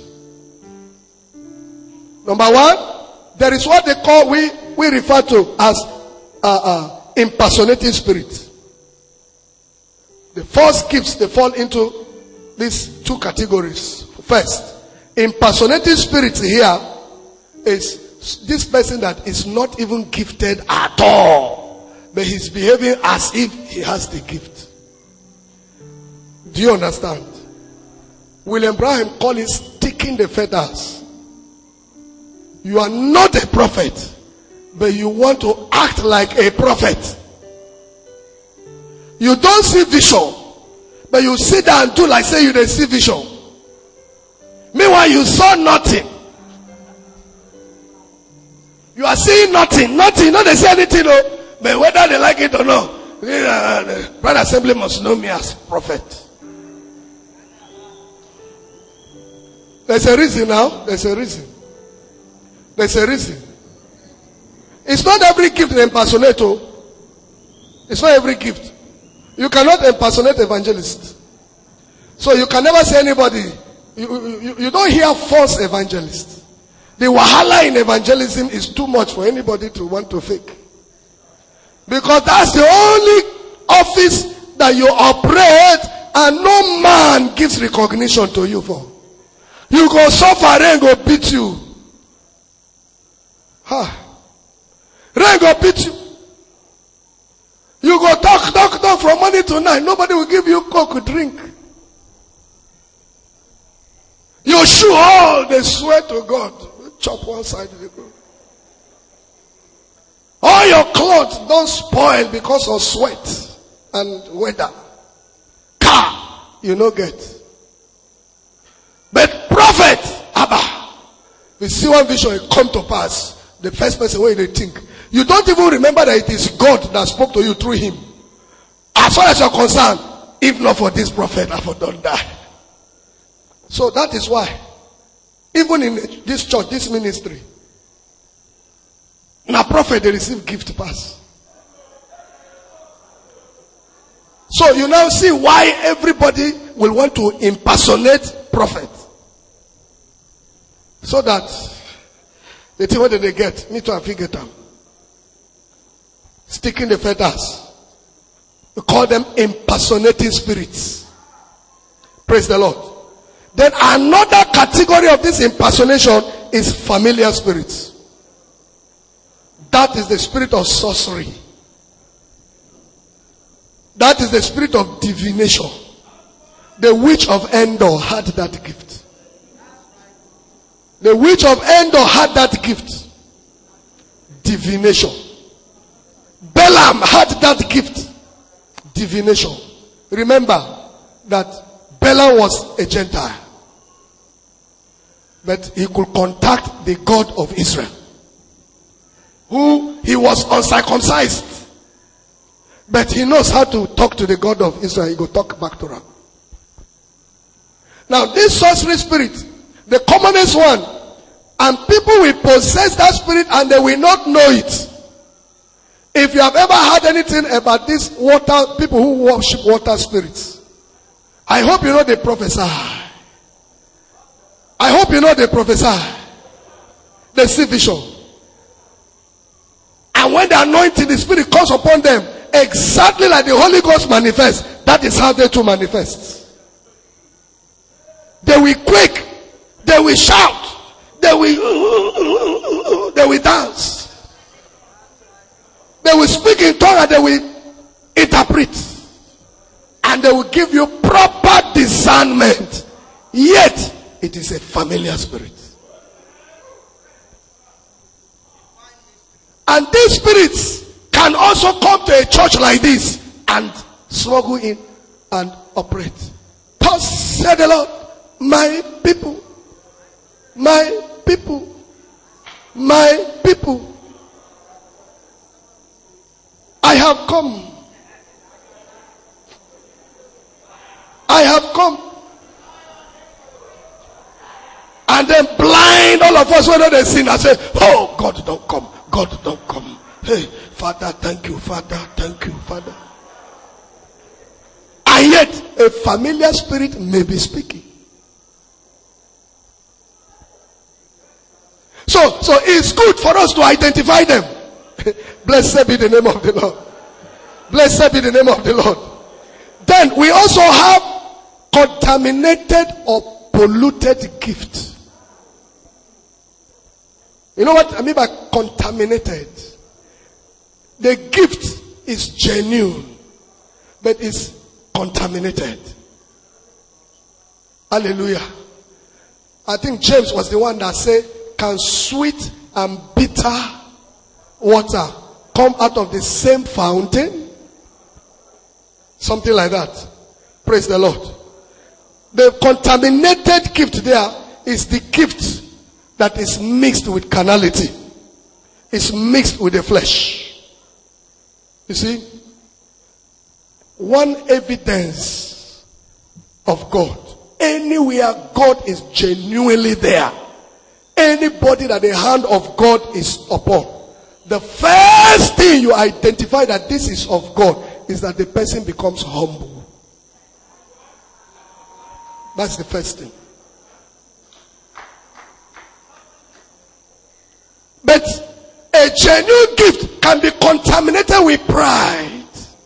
Number one, there is what they call, we, we refer to as uh, uh, impersonating spirit. The false gifts, they fall into these two categories. First, impersonating spirit here is this person that is not even gifted at all, but he's behaving as if he has the gift. Do you understand? William Branham called it sticking the feathers. You are not a prophet, but you want to act like a prophet. You don't see vision, but you sit down and do like say you don't see vision. Meanwhile, you saw nothing. You are seeing nothing, nothing. Not they say anything, no. But whether they like it or not, the Brother Assembly must know me as prophet. There's a reason now. There's a reason. There's a reason. It's not every gift an impersonator. It's not every gift. You cannot impersonate evangelist. So you can never say anybody. You, you, you don't hear false evangelist. The wahala in evangelism is too much for anybody to want to fake. Because that's the only office that you operate and no man gives recognition to you for. You go suffer, rain go beat you. Ha. Rain go beat you. You go talk, talk, talk from morning to night. Nobody will give you coke drink. Your shoe, oh, they swear to God. Chop one side of the go. All your clothes don't spoil because of sweat and weather. Car, you no get. But prophet, Abba, we see one vision come to pass. The first person where they think. You don't even remember that it is God that spoke to you through him. As far as you're concerned, if not for this prophet, I would not die. So that is why, even in this church, this ministry, now prophet, they receive gift pass. So you now see why everybody will want to impersonate prophet. So that they think, what did they get? Me too, I figure them. Sticking the feathers. We call them impersonating spirits. Praise the Lord. Then another category of this impersonation is familiar spirits. That is the spirit of sorcery. That is the spirit of divination. The witch of Endor had that gift. The witch of Endor had that gift. Divination. Balaam had that gift. Divination. Remember that Balaam was a Gentile. But he could contact the God of Israel. Who he was uncircumcised. But he knows how to talk to the God of Israel. He go talk back to him. Now this sorcery spirit, the commonest one, and people will possess that spirit and they will not know it, If you have ever heard anything about these water, people who worship water spirits, I hope you know they prophesy. I hope you know they prophesy. They see vision. And when the anointing, the Spirit comes upon them, exactly like the Holy Ghost manifests, that is how they too manifest. They will quake. They will shout. They will, they will dance. They will speak in tongue and they will interpret. And they will give you proper discernment. Yet, it is a familiar spirit. And these spirits can also come to a church like this and smuggle in and operate. Thus said the Lord, my people, my people, my people, I have come. I have come. And then blind all of us, whether they sin, I say, oh, God don't come. God don't come. Hey, Father, thank you, Father, thank you, Father. And yet, a familiar spirit may be speaking. So, so it's good for us to identify them. Blessed be the name of the Lord. Blessed be the name of the Lord. Then we also have contaminated or polluted gift. You know what I mean by contaminated? The gift is genuine, but it's contaminated. Hallelujah. I think James was the one that said, can sweet and bitter water come out of the same fountain? Something like that. Praise the Lord. The contaminated gift there is the gift that is mixed with carnality. It's mixed with the flesh. You see, one evidence of God, anywhere God is genuinely there, anybody that the hand of God is upon, the first thing you identify that this is of God is that the person becomes humble. That's the first thing. But a genuine gift can be contaminated with pride.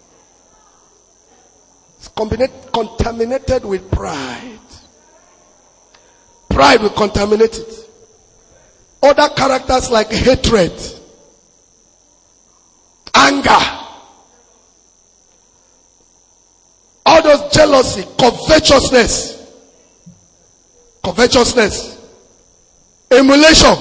It's contaminated with pride. Pride will contaminate it. Other characters like hatred, anger, all those jealousy, covetousness, covetousness, emulation,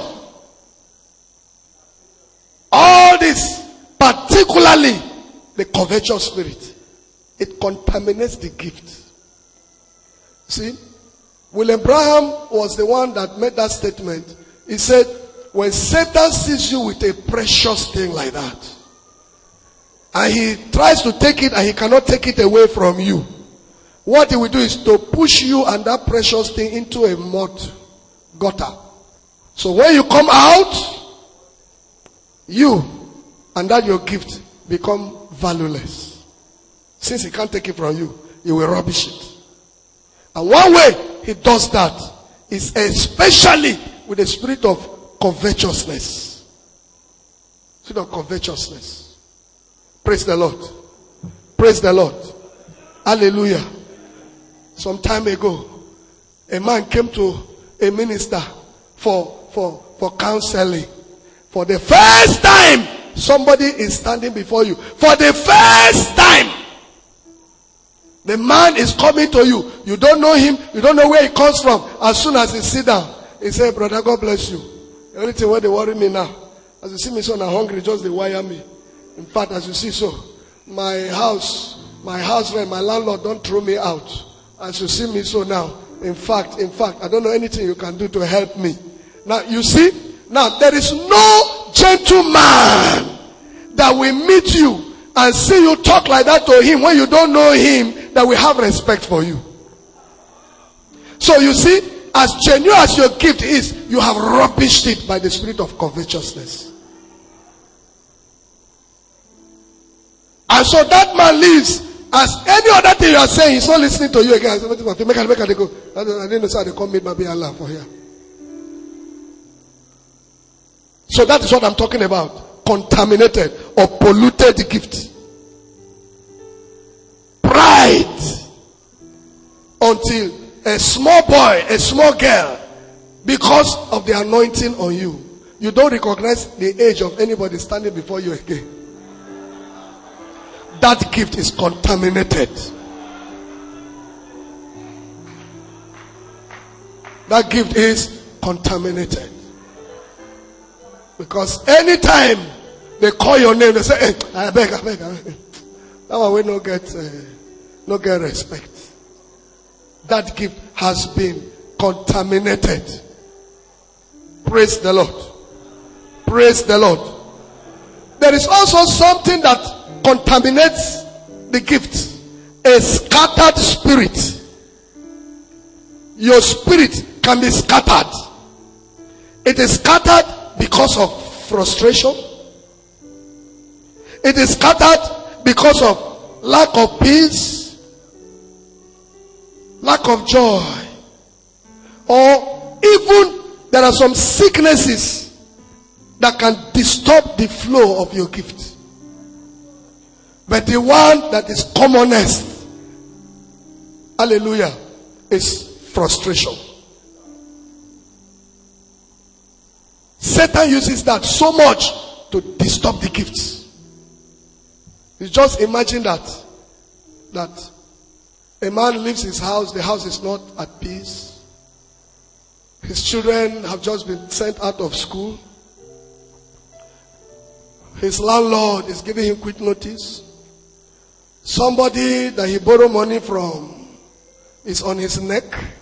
all this, particularly the covetous spirit, it contaminates the gift. See, William Branham was the one that made that statement. He said, when Satan sees you with a precious thing like that, and he tries to take it and he cannot take it away from you, what he will do is to push you and that precious thing into a mud gutter. So when you come out, you and that your gift become valueless. Since he can't take it from you, he will rubbish it. And one way he does that is especially with the spirit of covetousness. Spirit of covetousness. Praise the Lord. Praise the Lord. Hallelujah. Some time ago, a man came to a minister for, for, for counseling. For the first time, somebody is standing before you. For the first time, the man is coming to you. You don't know him. You don't know where he comes from. As soon as he sit down, he say, brother, God bless you. The only thing where they worry me now, as you see me so I'm hungry, just they wire me. In fact, as you see so, my house, my house rent, my landlord don't throw me out. As you see me so now, in fact, in fact, I don't know anything you can do to help me. Now, you see, now there is no gentleman that will meet you and see you talk like that to him when you don't know him that will have respect for you. So you see, as genuine as your gift is, you have rubbished it by the spirit of covetousness. And so that man leaves. As any other thing you are saying, he's not listening to you again. I said, make it, make it, go. I didn't know, so they come meet my Allah for here. So that is what I'm talking about. Contaminated or polluted gift. Pride. Until a small boy, a small girl, because of the anointing on you, you don't recognize the age of anybody standing before you again. That gift is contaminated. That gift is contaminated. Because anytime they call your name, they say, hey, I beg, I beg, I beg. That one will not get, uh, not get respect. That gift has been contaminated. Praise the Lord. Praise the Lord. There is also something that contaminates the gift. A scattered spirit. Your spirit can be scattered. It is scattered because of frustration. It is scattered because of lack of peace, lack of joy, or even there are some sicknesses that can disturb the flow of your gift. But the one that is commonest, hallelujah, is frustration. Satan uses that so much to disturb the gifts. You just imagine that, that a man leaves his house, the house is not at peace. His children have just been sent out of school. His landlord is giving him quick notice. Somebody that he borrowed money from is on his neck.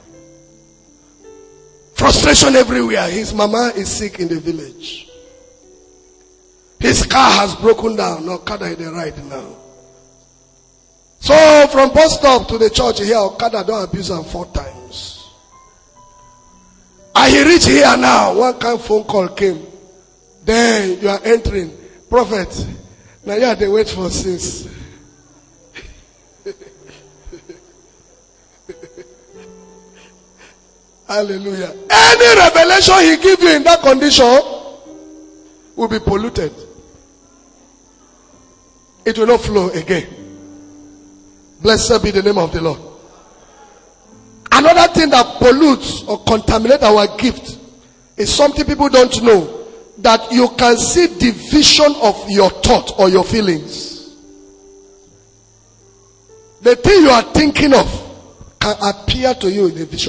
Frustration everywhere. His mama is sick in the village. His car has broken down. No car in the ride now. So from bus stop to the church here, Okada don't abuse him four times. And he reached here now. One kind of phone call came. Then you are entering. Prophet, now you have to wait for since. Hallelujah. Any revelation he give you in that condition will be polluted. It will not flow again. Blessed be the name of the Lord. Another thing that pollutes or contaminates our gift is something people don't know. That you can see division of your thought or your feelings. The thing you are thinking of can appear to you in a vision.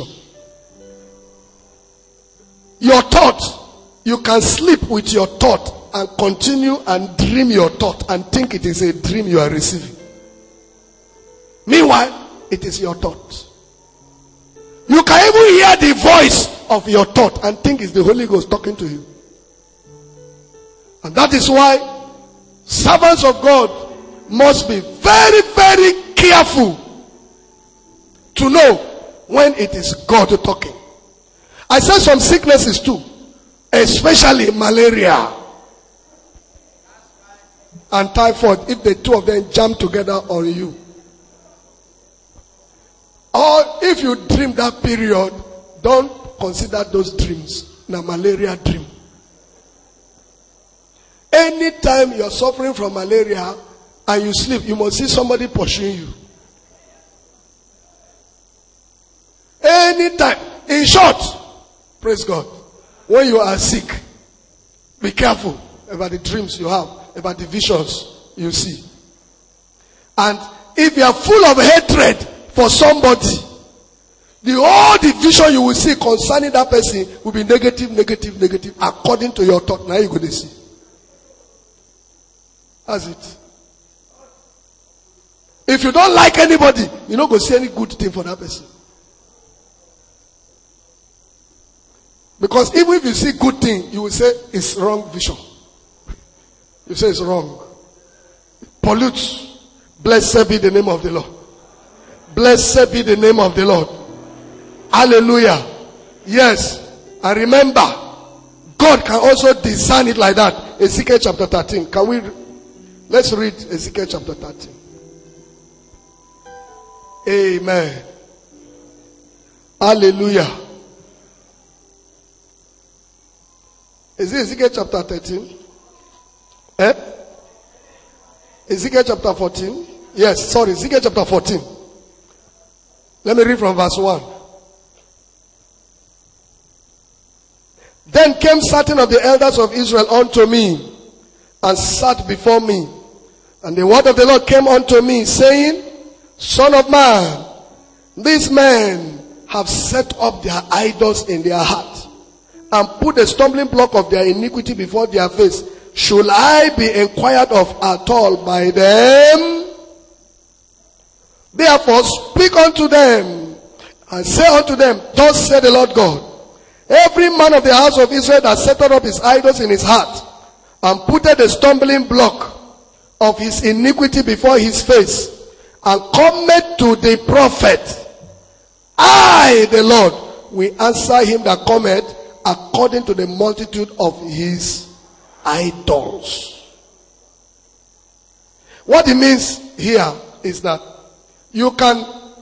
Your thought, you can sleep with your thought and continue and dream your thought and think it is a dream you are receiving. Meanwhile, it is your thought. You can even hear the voice of your thought and think it's the Holy Ghost talking to you. And that is why servants of God must be very, very careful to know when it is God talking. I said some sicknesses too, especially malaria and typhoid, if the two of them jam together on you. Or if you dream that period, don't consider those dreams a malaria dream. Anytime you're suffering from malaria and you sleep, you must see somebody pursuing you. Anytime. In short, praise God, when you are sick, be careful about the dreams you have, about the visions you see. And if you are full of hatred for somebody, the all the vision you will see concerning that person will be negative, negative, negative, according to your thought. Now you're going to see. That's it. If you don't like anybody, you're not going to see any good thing for that person. Because even if you see good thing, you will say it's wrong vision. You say it's wrong. Pollutes. Blessed be the name of the Lord. Blessed be the name of the Lord. Hallelujah. Yes. And remember, God can also design it like that. Ezekiel chapter thirteen. Can we? Let's read Ezekiel chapter thirteen. Amen. Hallelujah. Is it Ezekiel chapter thirteen? Eh? Ezekiel chapter fourteen? Yes, sorry, Ezekiel chapter fourteen. Let me read from verse one. Then came certain of the elders of Israel unto me, and sat before me. And the word of the Lord came unto me, saying, Son of man, these men have set up their idols in their heart, and put a stumbling block of their iniquity before their face. Should I be inquired of at all by them? Therefore speak unto them, and say unto them, Thus said the Lord God, every man of the house of Israel that set up his idols in his heart, and putted a stumbling block of his iniquity before his face, and cometh to the prophet, I, the Lord, will answer him that cometh according to the multitude of his idols. What it means here is that you can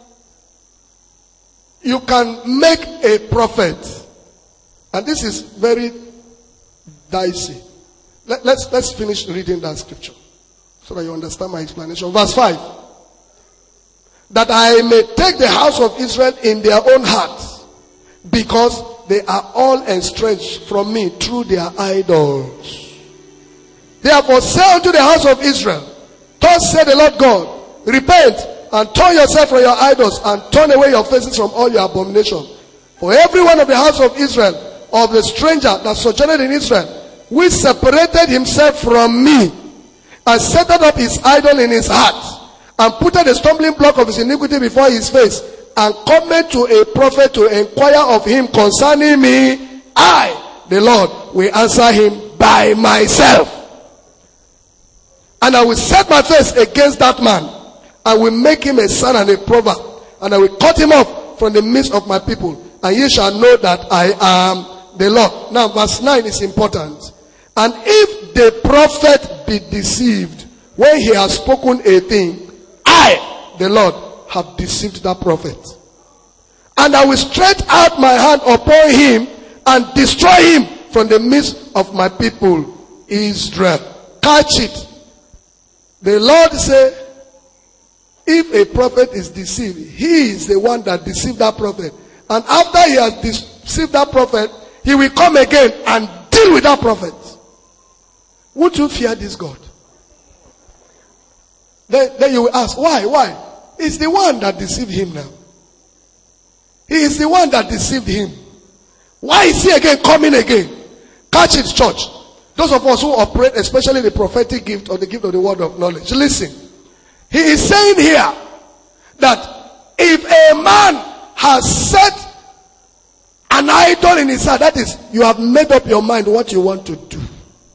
you can make a prophet, and this is very dicey. Let, let's let's finish reading that scripture so that you understand my explanation. Verse five. That I may take the house of Israel in their own hearts, because they are all estranged from me through their idols. Therefore say unto the house of Israel, Thus said the Lord God, repent and turn yourself from your idols, and turn away your faces from all your abominations. For every one of the house of Israel, of the stranger that sojourned in Israel, which separated himself from me, and set up his idol in his heart, and put a stumbling block of his iniquity before his face, and cometh to a prophet to inquire of him concerning me, I, the Lord, will answer him by myself. And I will set my face against that man, and will make him a sign and a proverb, and I will cut him off from the midst of my people, and ye shall know that I am the Lord. Now verse nine is important. And if the prophet be deceived when he has spoken a thing, I, the Lord, have deceived that prophet. And I will stretch out my hand upon him and destroy him from the midst of my people, Israel. Catch it. The Lord said, if a prophet is deceived, he is the one that deceived that prophet. And after he has deceived that prophet, he will come again and deal with that prophet. Would you fear this God? Then, then you will ask, why? Why? It's the one that deceived him now. He is the one that deceived him. Why is he again coming again? Catch it, church. Those of us who operate, especially the prophetic gift or the gift of the word of knowledge. Listen. He is saying here that if a man has set an idol in his heart, that is, you have made up your mind what you want to do.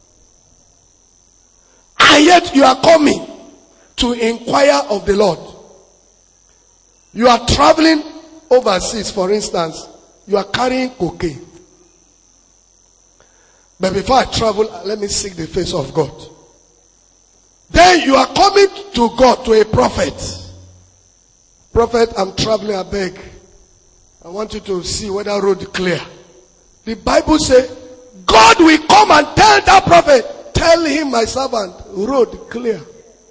And yet you are coming to inquire of the Lord. You are traveling overseas, for instance. You are carrying cocaine. But before I travel, let me seek the face of God. Then you are coming to God, to a prophet. Prophet, I'm traveling, I beg. I want you to see whether road is clear. The Bible says, God will come and tell that prophet, tell him, my servant, road clear.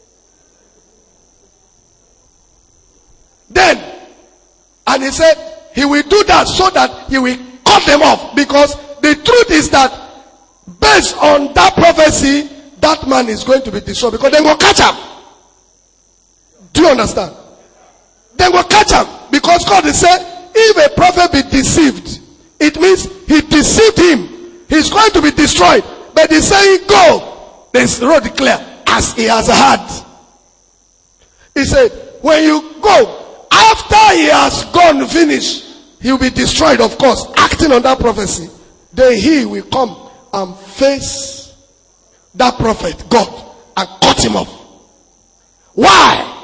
Then, and he said, he will do that so that he will cut them off. Because the truth is that, based on that prophecy, that man is going to be destroyed. Because they will catch him. Do you understand? They will catch him. Because God is saying, if a prophet be deceived, it means he deceived him. He's going to be destroyed. But he's saying, go. This road clear. As he has heard. He said, when you go, after he has gone finish, he will be destroyed, of course, acting on that prophecy. Then he will come and face that prophet, God, and cut him off. Why?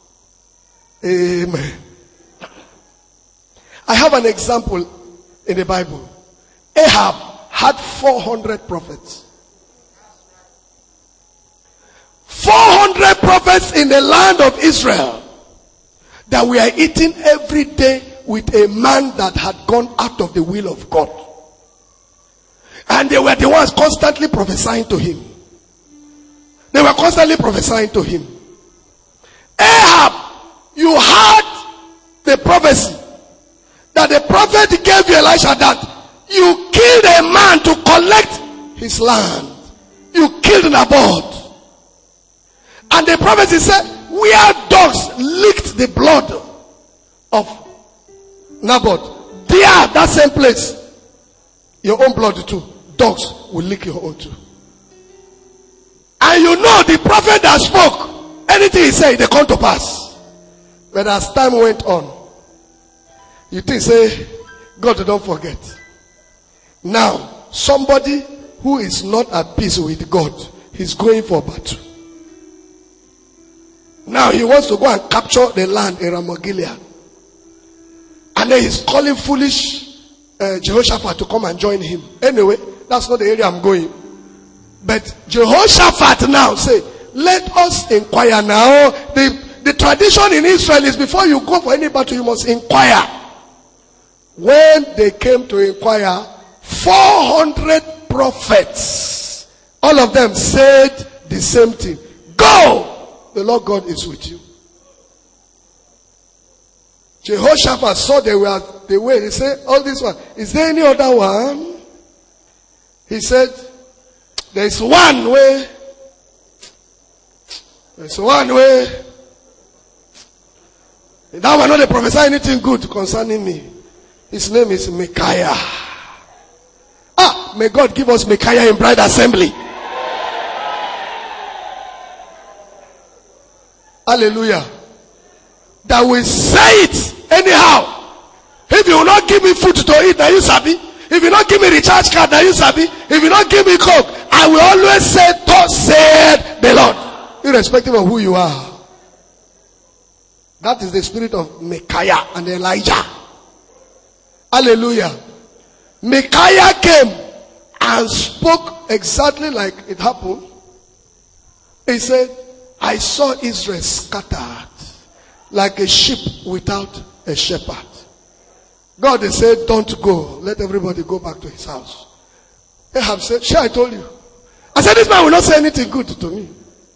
Amen. I have an example in the Bible. Ahab had four hundred prophets. four prophets in the land of Israel that we are eating every day with a man that had gone out of the will of God. And they were the ones constantly prophesying to him. They were constantly prophesying to him. Ahab, you heard the prophecy that the prophet gave Elisha that you killed a man to collect his land. You killed Naboth. And the prophecy said, where dogs licked the blood of Naboth, there, that same place, your own blood too. Dogs will lick your own too. And you know the prophet that spoke, anything he said, they come to pass. But as time went on, you think, say, God don't forget. Now, somebody who is not at peace with God, he's going for battle. Now he wants to go and capture the land in Ramoth Gilead. And then he's calling foolish uh, Jehoshaphat to come and join him. Anyway, that's not the area I'm going. But Jehoshaphat now say, let us inquire now. The, the tradition in Israel is before you go for any battle, you must inquire. When they came to inquire, four hundred prophets, all of them said the same thing. Go! The Lord God is with you. Jehoshaphat saw they were the way. He said, all this one. Is there any other one? He said, there's one way. There's one way. That one not they prophesy anything good concerning me. His name is Micaiah. Ah, may God give us Micaiah in Bride Assembly. Hallelujah. That will say it anyhow. If you will not give me food to eat, now you sabi. If you not give me recharge card, now you sabi. If you not give me coke, I will always say, thus said the Lord. Irrespective of who you are. That is the spirit of Micaiah and Elijah. Hallelujah. Micaiah came and spoke exactly like it happened. He said, I saw Israel scattered like a sheep without a shepherd. God has said, don't go. Let everybody go back to his house. Ahab said, sure, I told you. I said, this man will not say anything good to me.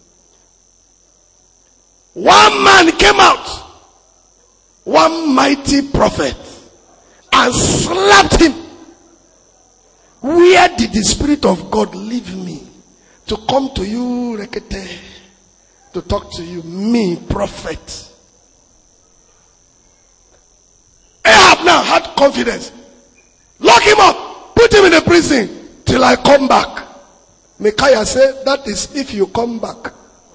One man came out, one mighty prophet, and slapped him. Where did the Spirit of God leave me to come to you, Rekete, to talk to you, me, prophet? Ahab now had confidence. Lock him up, put him in the prison till I come back. Micaiah said, that is if you come back.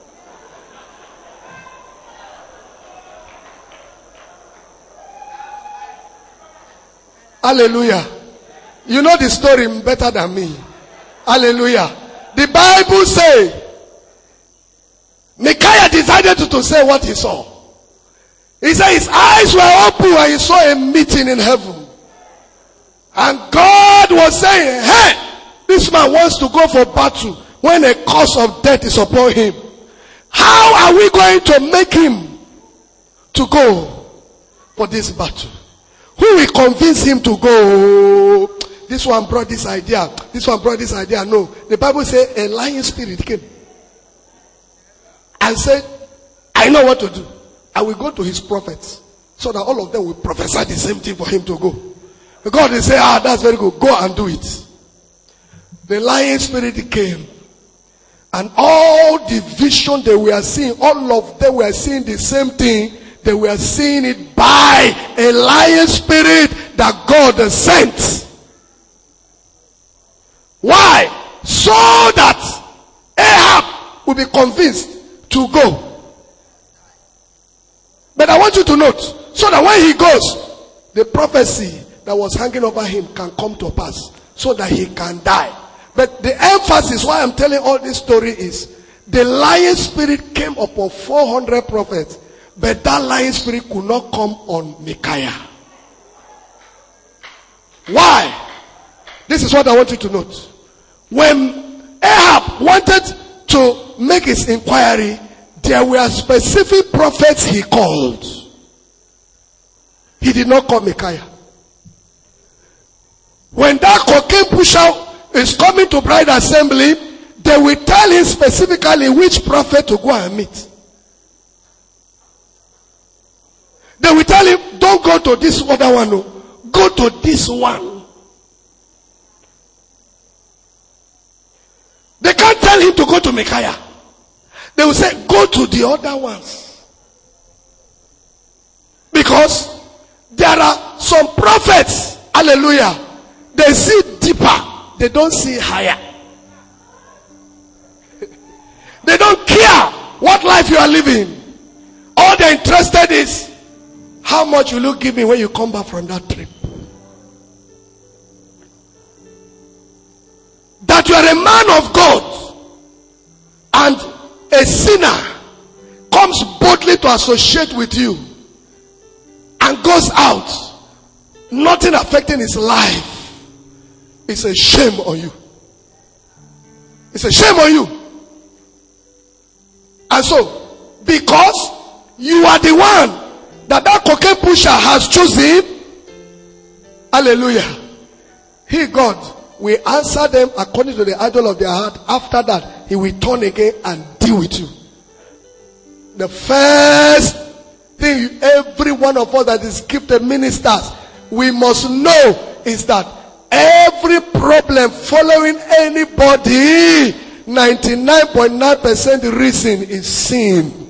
Hallelujah. You know the story better than me. Hallelujah. The Bible says, Micaiah decided to, to say what he saw. He said his eyes were open and he saw a meeting in heaven. And God was saying, hey, this man wants to go for battle when a curse of death is upon him. How are we going to make him to go for this battle? Who will convince him to go? This one brought this idea. This one brought this idea. No. The Bible says a lying spirit came and said, I know what to do. I will go to his prophets so that all of them will prophesy the same thing for him to go. God will say, ah, that's very good. Go and do it. The lying spirit came. And all the vision they were seeing, all of them were seeing the same thing. They were seeing it by a lying spirit that God sent. Why? So that Ahab will be convinced to go. But I want you to note, so that when he goes, the prophecy that was hanging over him can come to pass, so that he can die. But the emphasis why I'm telling all this story is, the lying spirit came upon four hundred prophets, but that lying spirit could not come on Micaiah. Why? This is what I want you to note. When Ahab wanted to make his inquiry, there were specific prophets he called. He did not call Micaiah. When that cocaine pusher is coming to Bride Assembly, they will tell him specifically which prophet to go and meet. They will tell him, don't go to this other one, no. Go to this one. They can't tell him to go to Micaiah. They will say, go to the other ones. Because there are some prophets, hallelujah, they see deeper, they don't see higher. They don't care what life you are living. All they're interested is, how much will you give me when you come back from that trip? That you are a man of God and a sinner comes boldly to associate with you and goes out, nothing affecting his life. It's a shame on you. It's a shame on you. And so, because you are the one that that cocaine pusher has chosen, hallelujah, he, God, will answer them according to the idol of their heart. After that, he will turn again and deal with you. The first thing every one of us that is gifted ministers, we must know is that every problem following anybody, ninety-nine point nine percent reason is sin.